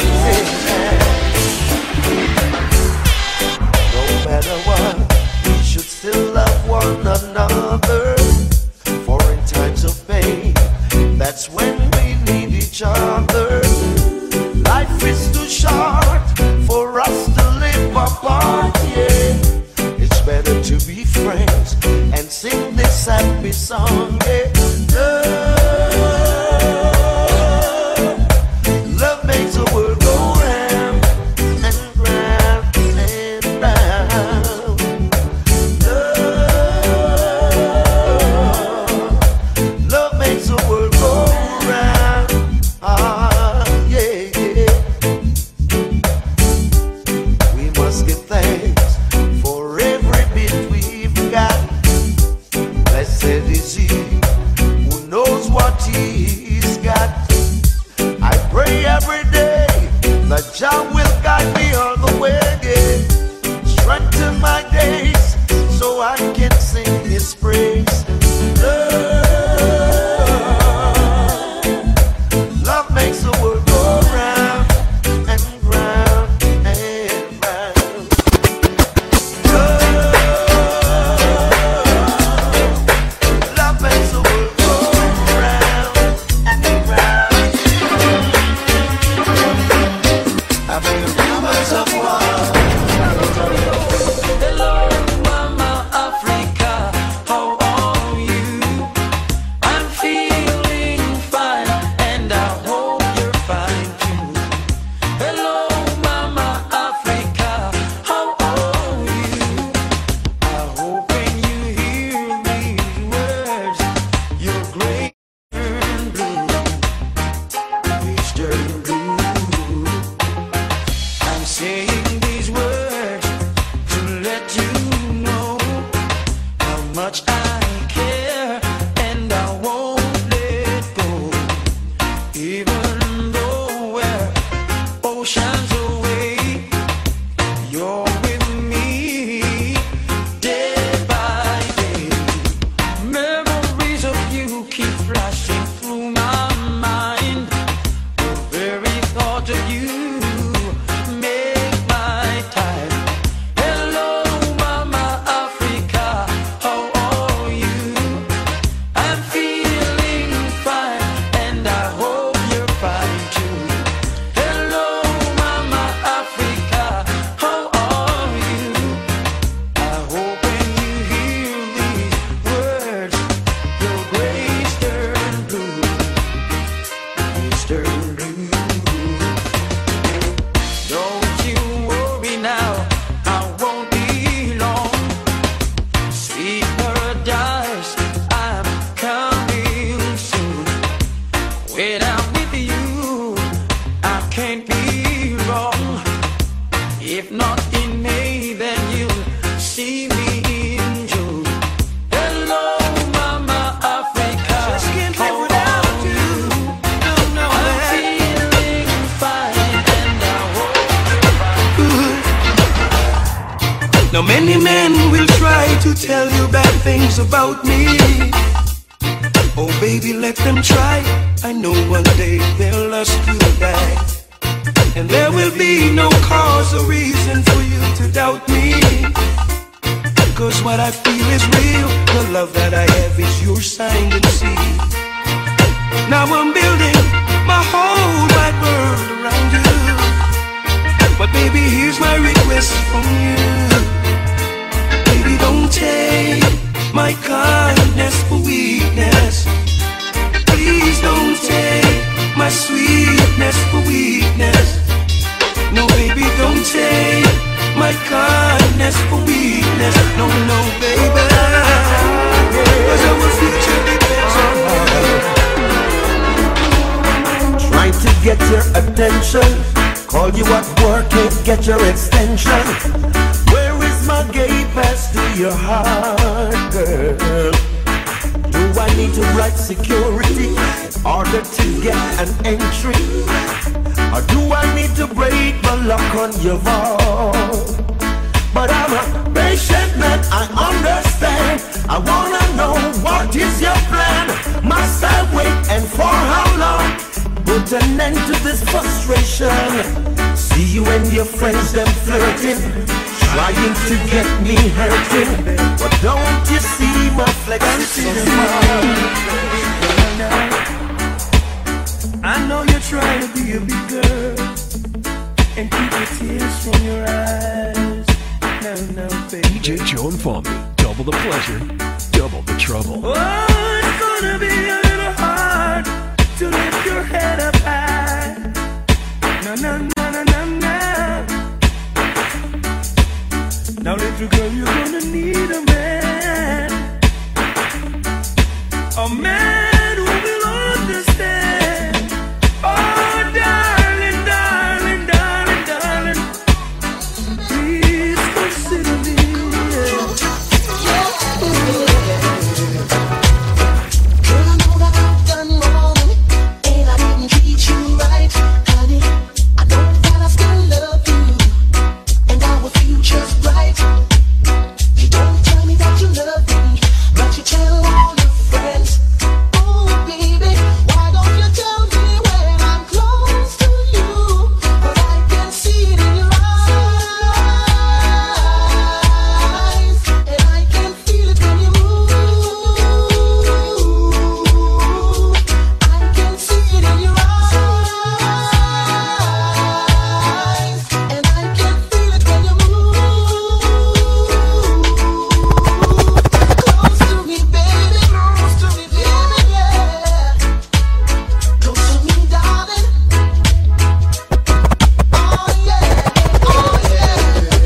No matter what, we should still love one another. For in times of pain, that's when we need each other. Life is too short for us to live apart, yeah. It's better to be friends and sing this happy song, yeah. Love, love makes the world go round and round and round. Love, love makes the world go round. Ah, yeah, yeah. We must give thanks for every bit we've got. Blessed is he who knows what he's got. I pray every day that Jah will guide me all the way, yeah. Strengthen my days so I can sing his praise. Love, love makes the world go round and round and round. Love, love makes the world go round and round. I feel rumors of war. Hello, Mama Africa, how are you? I'm feeling fine, and I hope you're fine too. Hello, Mama Africa, how are you? I hope when you hear these words, you're great and blue, Mister Blue. I'm saying these words to let you know how much I care, and I won't let go. Even though we're oceans away, you're with me day by day. Memories of you keep flashing through my mind. The very thought of you make my time can't be wrong. If not in May, then you'll see me in June. Hello, Mama Africa. Just can't live How without are you. Don't know I'm that. feeling fine, and I hope you're fine. Now many men will try to tell you bad things about me. Oh baby, let them try. I know one day they'll lust you back, and there will be no cause or reason for you to doubt me. Cause what I feel is real. The love that I have is your signed and sealed. Now I'm building my whole wide world around you. But baby, here's my request from you. Baby, don't take my kindness for weakness. Please don't take my sweetness for weakness. No, baby, don't take my kindness for weakness. No, no, baby, cause our future depends on you. Trying to get your attention, call you at work, can't get your extension. Where is my gate pass to your heart, girl? Do I need to write security in order to get an entry? Or do I need to break my lock on your vault? But I'm a patient man, I understand. I wanna know what is your plan. Must I wait and for how long? Put an end to this frustration. See you and your friends them flirting, trying to get me hurting. But don't you see my flexibility? I know you're trying to be a big girl and keep the tears from your eyes. No, no, baby. D J Joe and Falmy, double the pleasure, double the trouble. Oh, it's gonna be a little hard to lift your head up high. No, no, no, no, no, no. Now, little girl, you're gonna need a man. A man who will understand. Oh, darling, darling, darling, darling, please consider me. Girl, I know that I've done wrong, and I didn't treat you right, honey. I know that I still love you, and our future's bright. You don't tell me that you love me, but you tell all your friends. Oh, baby, why don't you tell me when I'm close to you? 'Cause I can see it in your eyes, and I can feel it when you move. I can see it in your eyes, and I can feel it when you move. Close to me, baby, close to me, baby, yeah. Close to me, darling. Oh yeah, oh yeah.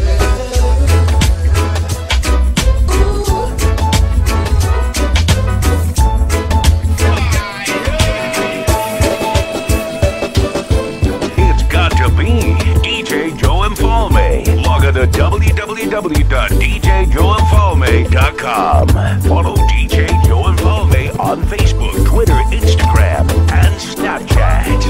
It's got to be D J Joe and Falme. Log on to w w w dot d j joe and falme dot com. Follow D J Joe and Falme on Facebook, Twitter, Instagram, and Snapchat.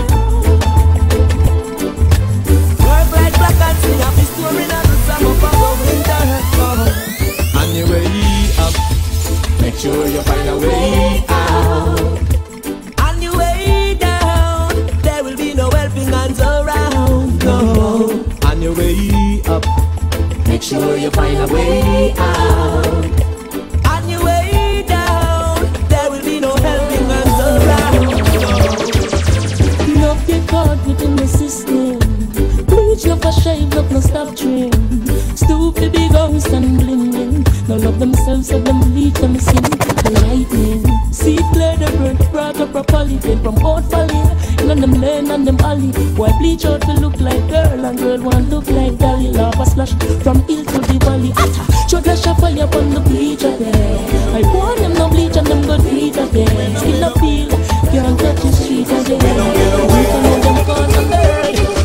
Work like black and see happy story in the summer for the winter. On your way up, make sure you find a way out. On your way down, there will be no helping hands around. No. On your way up, make sure you find a way out. On your way down, there will be no helping hands around. Love get caught within the system. Bleach love a shave up, no stop trim. Stupid big house and blinging. None of themselves have them bleach them sin. The lightning. See clear the bird brought up properly. Then from out valley, in on them lane and them alley. Why bleach out to look like girl and girl want look like dolly. Lava splash from hill to the valley. Atta, sugar shuffle up on the bleach again. I want them no bleach and them good bleach again. Still a feel, can't touch the street again. We don't know them cause of bird.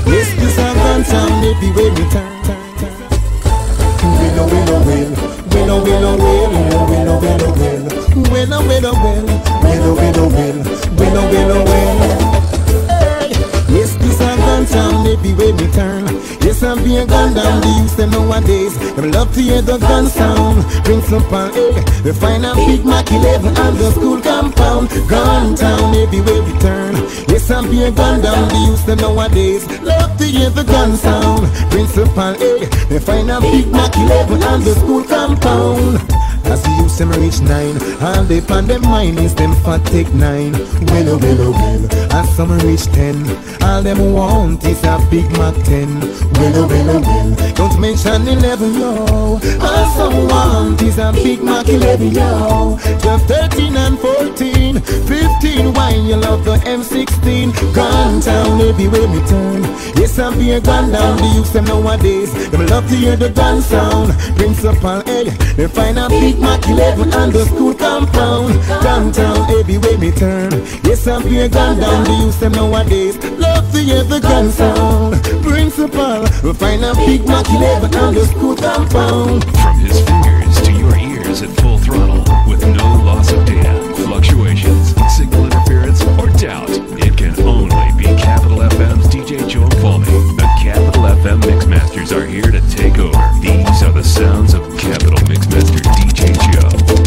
Yes, I'm being gun down. The youth them nowadays, them love to hear the gun sound. Principal A, they find a Big Mac eleven on the school compound. Gun town, everywhere we turn. Yes, I'm being gun down. The youth them nowadays, love to hear the gun sound. Principal A, they find a Big Mac eleven on the school compound. As the youth them reach nine, all they pan them mind is them fat take nine. Well, oh, well, oh, well. As some reach ten, all them want is a Big Mac ten. Well, oh, well, oh, well. Don't mention eleven, yo. All some want is a Big Mac eleven, yo. twelve, thirteen and fourteen, fifteen, why you love the M sixteen? Gun town everywhere me turn. Yes, I'm being gun down. The youth them nowadays, them love to hear the gun sound. Principal A, they find a Big Mac eleven on the school compound. Downtown everywhere me turn. Yes, I'm being gun down. The youth them nowadays love to hear the gun sound. Principal, we find a Big Mac eleven on the school compound. From his fingers to your ears at full throttle with no loss of data, fluctuations, signal interference, or doubt. It can only be Capital F M's D J Joe Falme. The Capital F M Mixmasters are here to take over. These are the sounds of Capital Mixmaster D J Joe.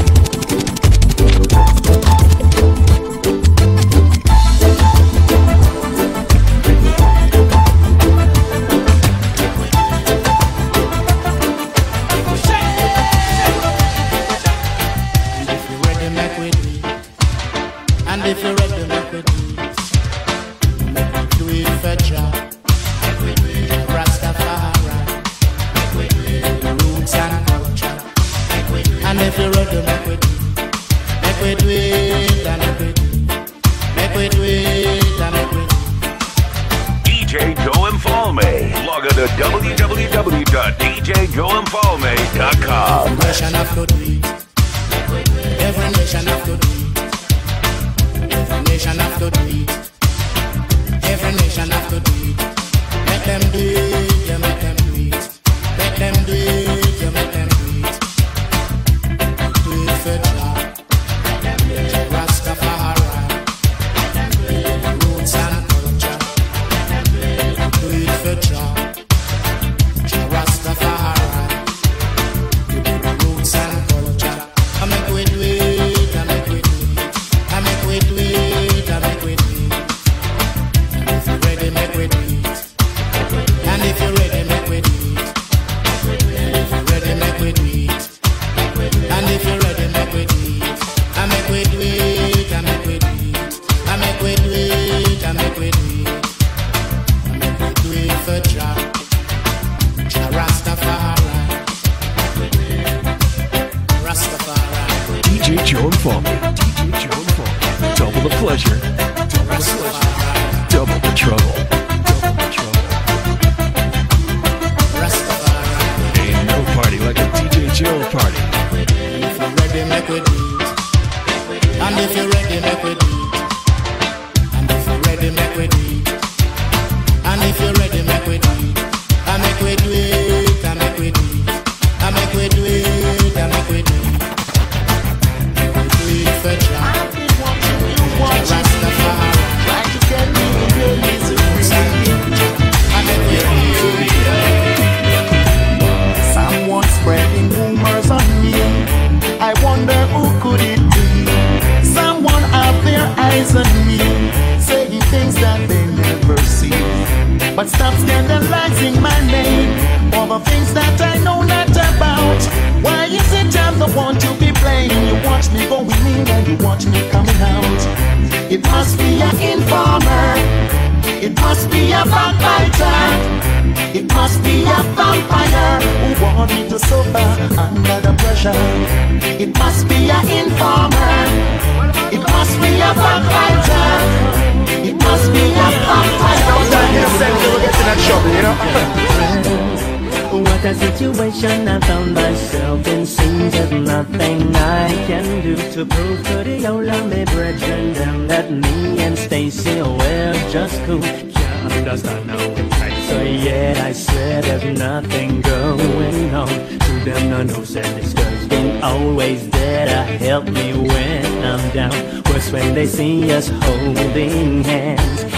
If you're ready, make it do it for Jah, Rastafari, roots and culture. And if you're ready, make it make it do it and make it make it do it and make it. D J Joe Falme. Log on to w w w dot d j joe falme dot com. Every nation have to do it. Every nation have to do it. Every nation have to do it. Every nation have to do it. Let them do it, you make them do it. Let them do it, you make them do it. Do it for Jah, Rastafari, roots and culture. Do it for Jah, Rastafari, roots and culture. I make we do it, I make we do it. I make we do it, I make we do it. And if you're ready, make we do it. And if you're ready, make we do it. And if you're ready, make we do it. And if you're ready, make we do it. I make we do it, I make we do it. I make we do it, I make we do it. I make we do it for Jah, Jah Rastafari, Rastafari. D J Joe Falme. D J Joe Falme. Double the pleasure. Double the pleasure. Double the trouble. Double the trouble. Rastafari. Ain't no party like a D J Joe party. And if you're ready, make we do it. And if you're ready, make we do it. And if you're ready, make we do it. And if you're ready, make we do it. I make we do it, I make we do it. I make we do it, I make we do it. Make we do it for Jah, Jah Rastafari. I make we do it. Someone spreading rumors on me. I wonder who could it be? Someone have their eyes on me, saying things that they never see. But stop scandalizing my name, all the things that I know not about. Why is it I'm the one to be blamed? You watch me going in and you watch me coming out. It must be an informer, it must be a backbiter. It must be a vampire who want me to suffer under the pressure. It must be an informer. It must be a backbiter. It must be a vampire. Sometimes you said you will get in trouble, you know. What a situation I found myself in. Seems there's nothing I can do to prove to the old of me brethren them that me and Stacy were just cool. Can't understand now. So yet I swear there's nothing going on. To them no no said this girl's been always there to help me when I'm down. Worse when they see us holding hands.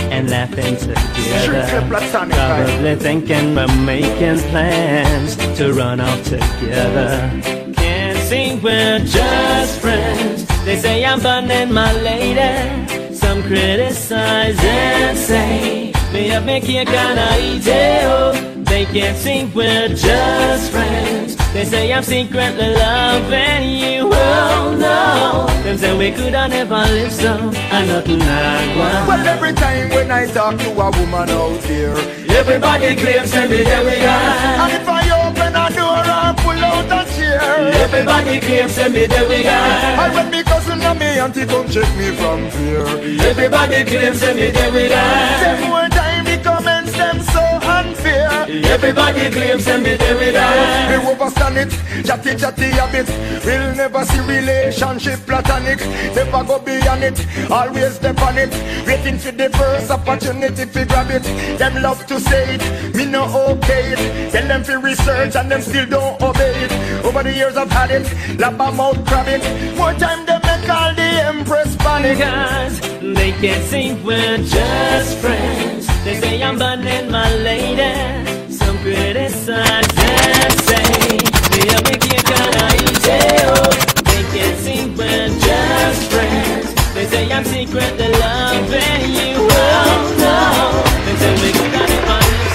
and laughing together. Strictly platonic, Probably thinking we're making plans to run off together. Can't see we're just friends. They say I'm fun and my lady. Some criticize and say me up me cake and I eat it up. They can't see we're just friends. They say I'm secretly loving you. Oh no. Them say we could have never live so. I nothing like one. Well, every time when I talk to a woman out here, everybody claims every day we got. And if I open a door and pull out a chair, everybody claims every day we got. And when me cousin and me auntie come check me from fear, everybody claims every day we got. Say more time the comments them so unfair. Everybody claims every day we got. We overstand it, chatty chatty habits. We'll never see relationship platonic. Never go beyond it, always step on it. Waiting for the first opportunity to grab it. Them love to say it, me no okay it. Tell them to research and them still don't obey it. Over the years I've had it, lap my mouth crab it. More time they make all the empress panic. Cause they can't see we're just friends. They say I'm burning my lady. Some criticize and say me a big cake and I eat it. They can't see we're just friends. They say I'm secretly loving you. Oh no. They say we could have never live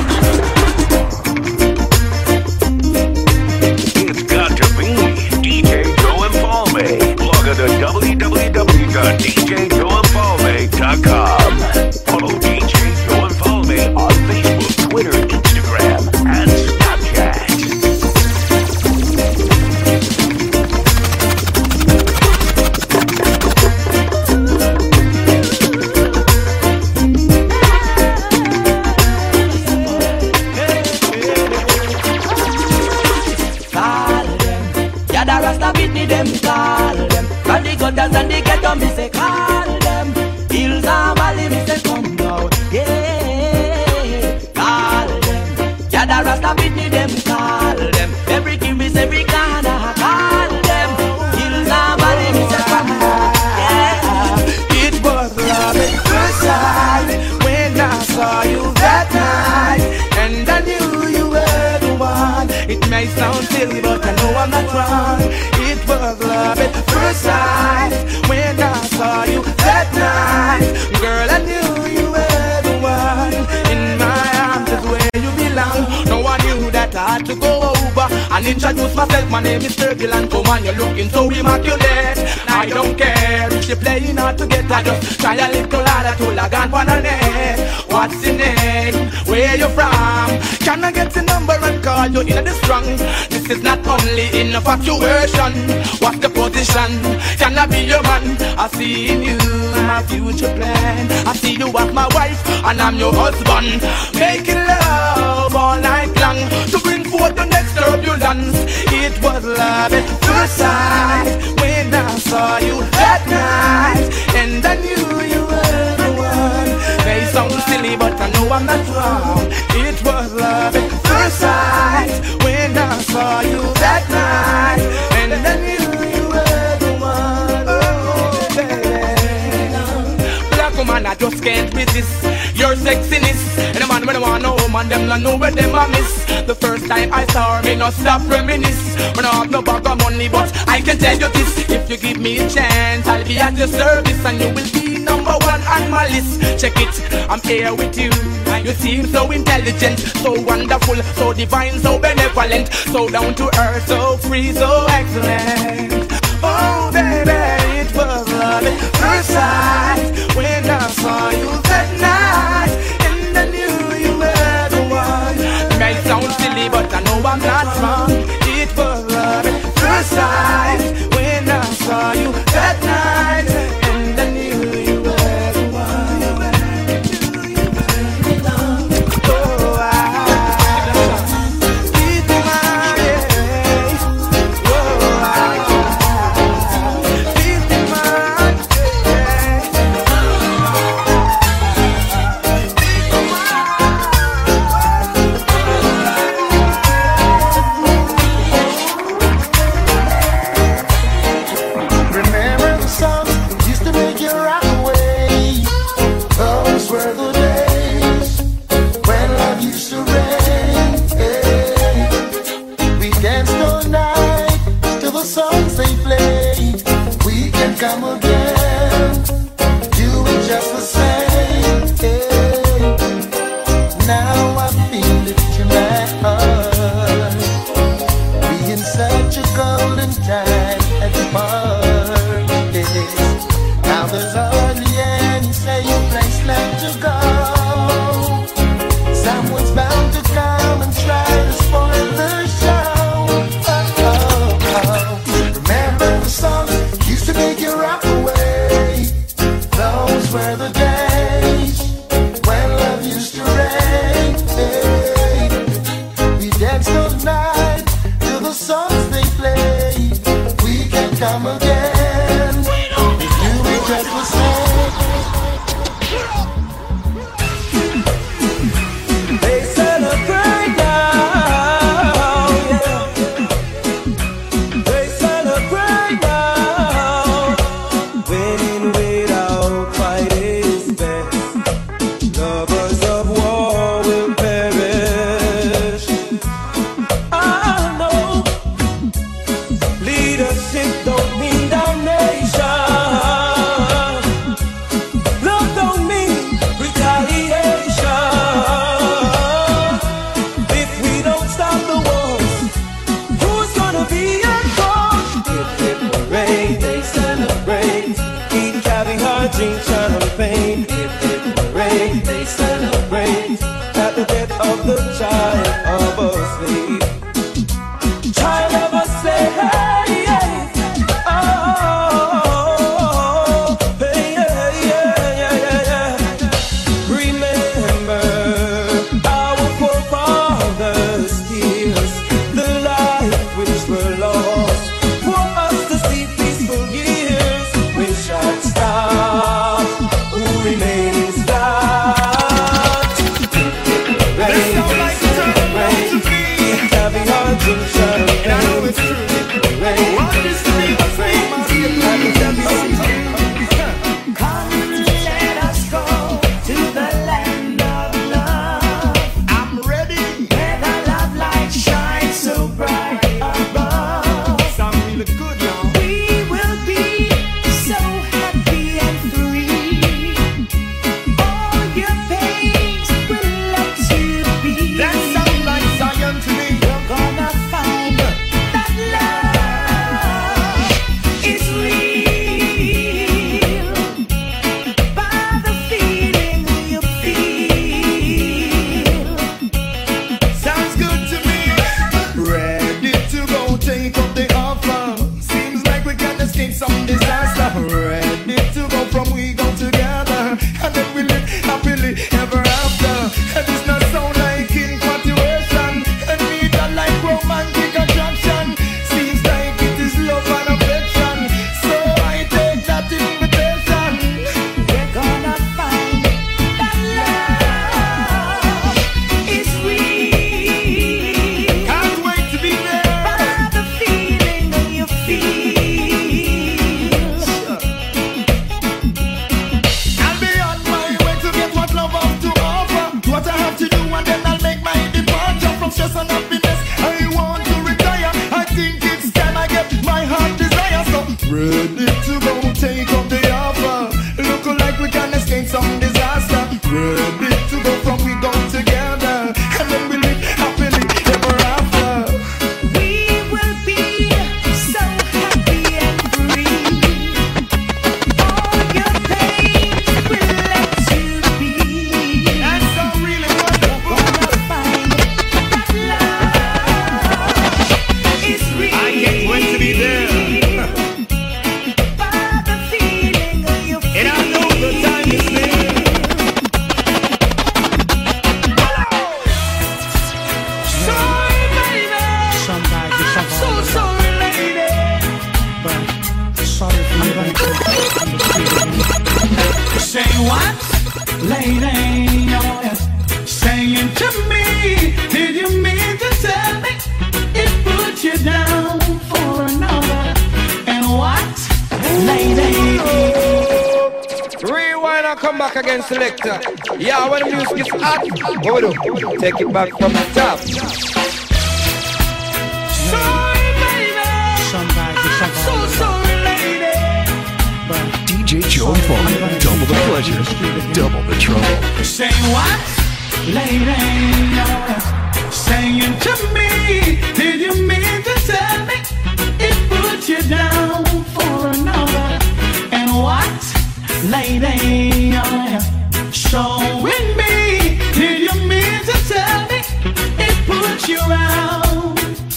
so. It's got to be D J Joe Infalme. Log on to w w w dot d j joe infalme dot com. Follow D J Joe Infalme on Facebook, Twitter, Instagram, and Snapchat. Rasta beat me, them call them. From the gutters and the ghetto, me say call them. Hills and valley, me say come now. Yeah, call them. Yada Rasta beat me, them call them. Every kiss, every corner, call them. Hills and valley, me say come now. Yeah, it was love at first sight when I saw you that night, and I knew you were the one. It may sound silly, but I know I'm not wrong. It was love at first sight when I saw you that night. Girl, I knew you were the one. In my arms is where you belong. No one knew that I had to go over and introduce myself. My name is Turbulent. Come on, you're looking so immaculate. I don't care if you're playing hard to get. I just try a little harder to log on for the net. What's your name? Where you from? Can I get your number and call you in the strong? This is not only infatuation. What's the position? Can I be your man? I see in you my future plan. I see you as my wife and I'm your husband. Making love all night long to bring forth the next turbulence. It was love at first sight when I saw you that night, and I knew you were the one. May sound silly, but I know I'm not wrong. It was love at first sight when I saw you that night, and I knew you were the one. Oh, baby. Black woman, I just can't resist your sexiness. And the man when I want no woman, them not know where them I miss. The first time I saw her, me not stop reminisce. When I have no bag of money, but I can tell you this: if you give me a chance, I'll be at your service, and you will be number one on my list. Check it, I'm here with you. You seem so intelligent, so wonderful, so divine, so benevolent, so down to earth, so free, so excellent. Oh baby, it was love at first sight when I saw you that night, and I knew you were the one. May sound silly, but I know I'm not wrong. It was love at first sight when I saw you that night, and I knew you were the one. Oh, I, it's my day. Oh, I, it's my day. come again, do it just the same. Hey. Now I feel it in my heart. We in such a golden time at the party. Now there's hardly any safe place left to go. Someone's bound to come and try to spoil the show. Oh, oh, oh. Remember the songs used to make you rock away. Those were the days when love used to reign. Hey. We danced all night to the songs they played. We can come again. You will just the same. They celebrate now, yeah. They celebrate now. Winning without fighting is best. Lovers of war will perish. I know leadership don't mean damnation. Love don't mean retaliation. If we don't stop the wars, who's gonna be at fault? Hip hip hooray, they celebrate. Eat caviar, drink champagne. Hip hip hooray, they celebrate. At the death of the child of a slave. Child of a slave, hey, hey. Oh, hey, yeah, yeah, yeah, yeah, yeah. Remember our forefathers' tears, the life which were lost for us to see peaceful years. When shots stop, who remains lost? Rain, rain, eat caviar, drink champagne. Rain, Come, let us go to the land of love. I'm ready. Where the love light shines so bright above. Sound really good now. We will be so happy and free. All your pains will let you be. That sounds like Zion to me. You're gonna find that love is real by the feeling you feel. Sounds good to me. Ready to go take up the offer. Seems like we can escape some disaster. Ready to go from we go together. And then we live happily ever after. And it's not sound like infatuation. And neither like romantic attraction. Seems like it is love and affection. So I take that invitation. We're gonna find that love is real Can't wait to be there. by the feeling you feel. I'll be on my way to get what love has to offer. What I have to do and then I'll make my departure from stress and happiness. I want to retire. I think it's time I get my heart desire. So ready to go take up the offer. Look like we can escape some disaster. Ready to go from we go together. And then we live happily ever after. We will be so happy and free. All your pains will let you be. That's so really wonderful. Gonna find that love is real. I can't wait to be there. By the feeling you feel. And I know the time is near. Sorry, baby. Somebody, So somebody, sorry, lady. but sorry for you. Say what? Lady, you're saying to me, did you mean to tell me it put you down for another? And what? Lady. Rewind and come back again, selector. Yeah, when the music gets hot, what we do? Take it back from the top. Sorry, baby. Somebody, somebody. So sorry, lady. J Joe and Foley. Double the pleasure, double the trouble. Say what, lady? Saying to me, did you mean to tell me it put you down for another? And what, lady? Showing me, did you mean to tell me it put you out?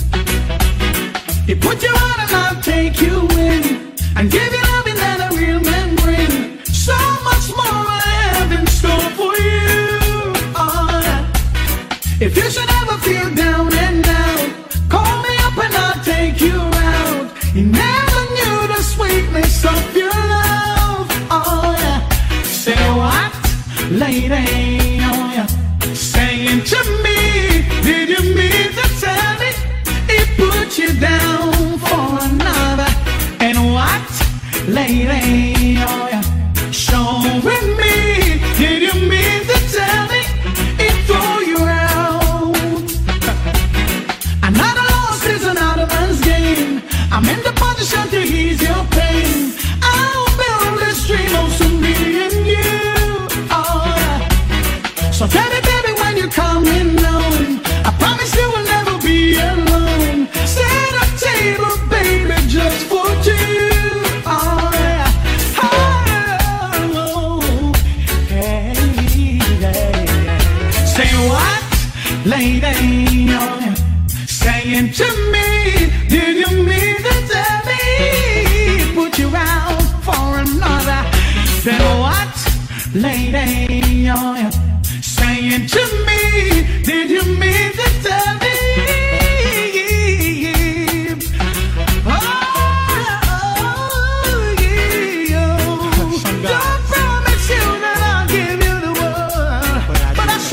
It put you out and I'll take you in and give you loving that a real man bring. So much more I have in store for you. Oh, yeah. If you should ever feel down and out, call me up and I'll take you out. You never knew the sweetness of your love. Oh yeah. Say what, lady? Oh yeah. Saying to me, did you mean to tell me it put you down for another? And what, lady? Oh yeah. Showing me, did you mean to tell me it threw you out? Another loss is another man's gain. I'm in the position to ease your pain. I'll build this dream of soon me and you. Oh yeah. So tell me, baby, when you come in home, I promise you will never be alone. Set a table, baby, just for two. Oh yeah. Oh, hey, hey. Say what, lady? Oh yeah. Saying to me, did you mean to tell me put you out for another? Then what, lady? Oh yeah. Saying to me, did you mean to tell me? Oh, yeah. Don't promise you that I'll give you the world, but I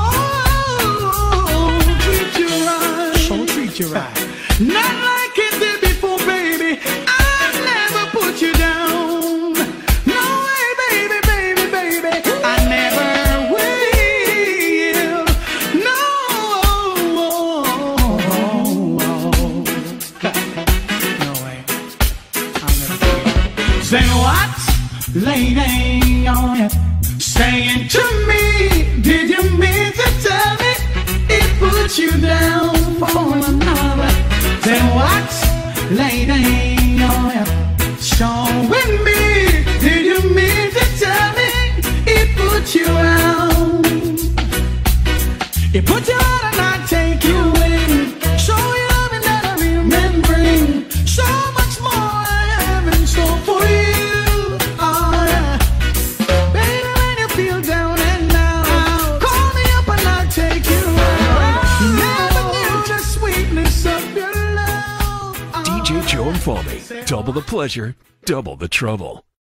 sure treat you right. Sure treat you right. Not like it did before, baby. I'll never put you down. No way, baby, baby, baby. I never will. No. No way. I'll never do it. Say what, lady? Oh yeah. Saying to me, did you mean to tell me it put you down for another? Then what, lady? Oh yeah. Showing me, did you mean to tell me it put you out? It put you out and I take you in. Show you loving that a real man bring. So much more I have in store for you. Oh yeah. Baby, when you feel down and out, call me up and I'll take you out. You never knew the sweetness of your love. D J Joe and Foley. Double the pleasure, double the trouble.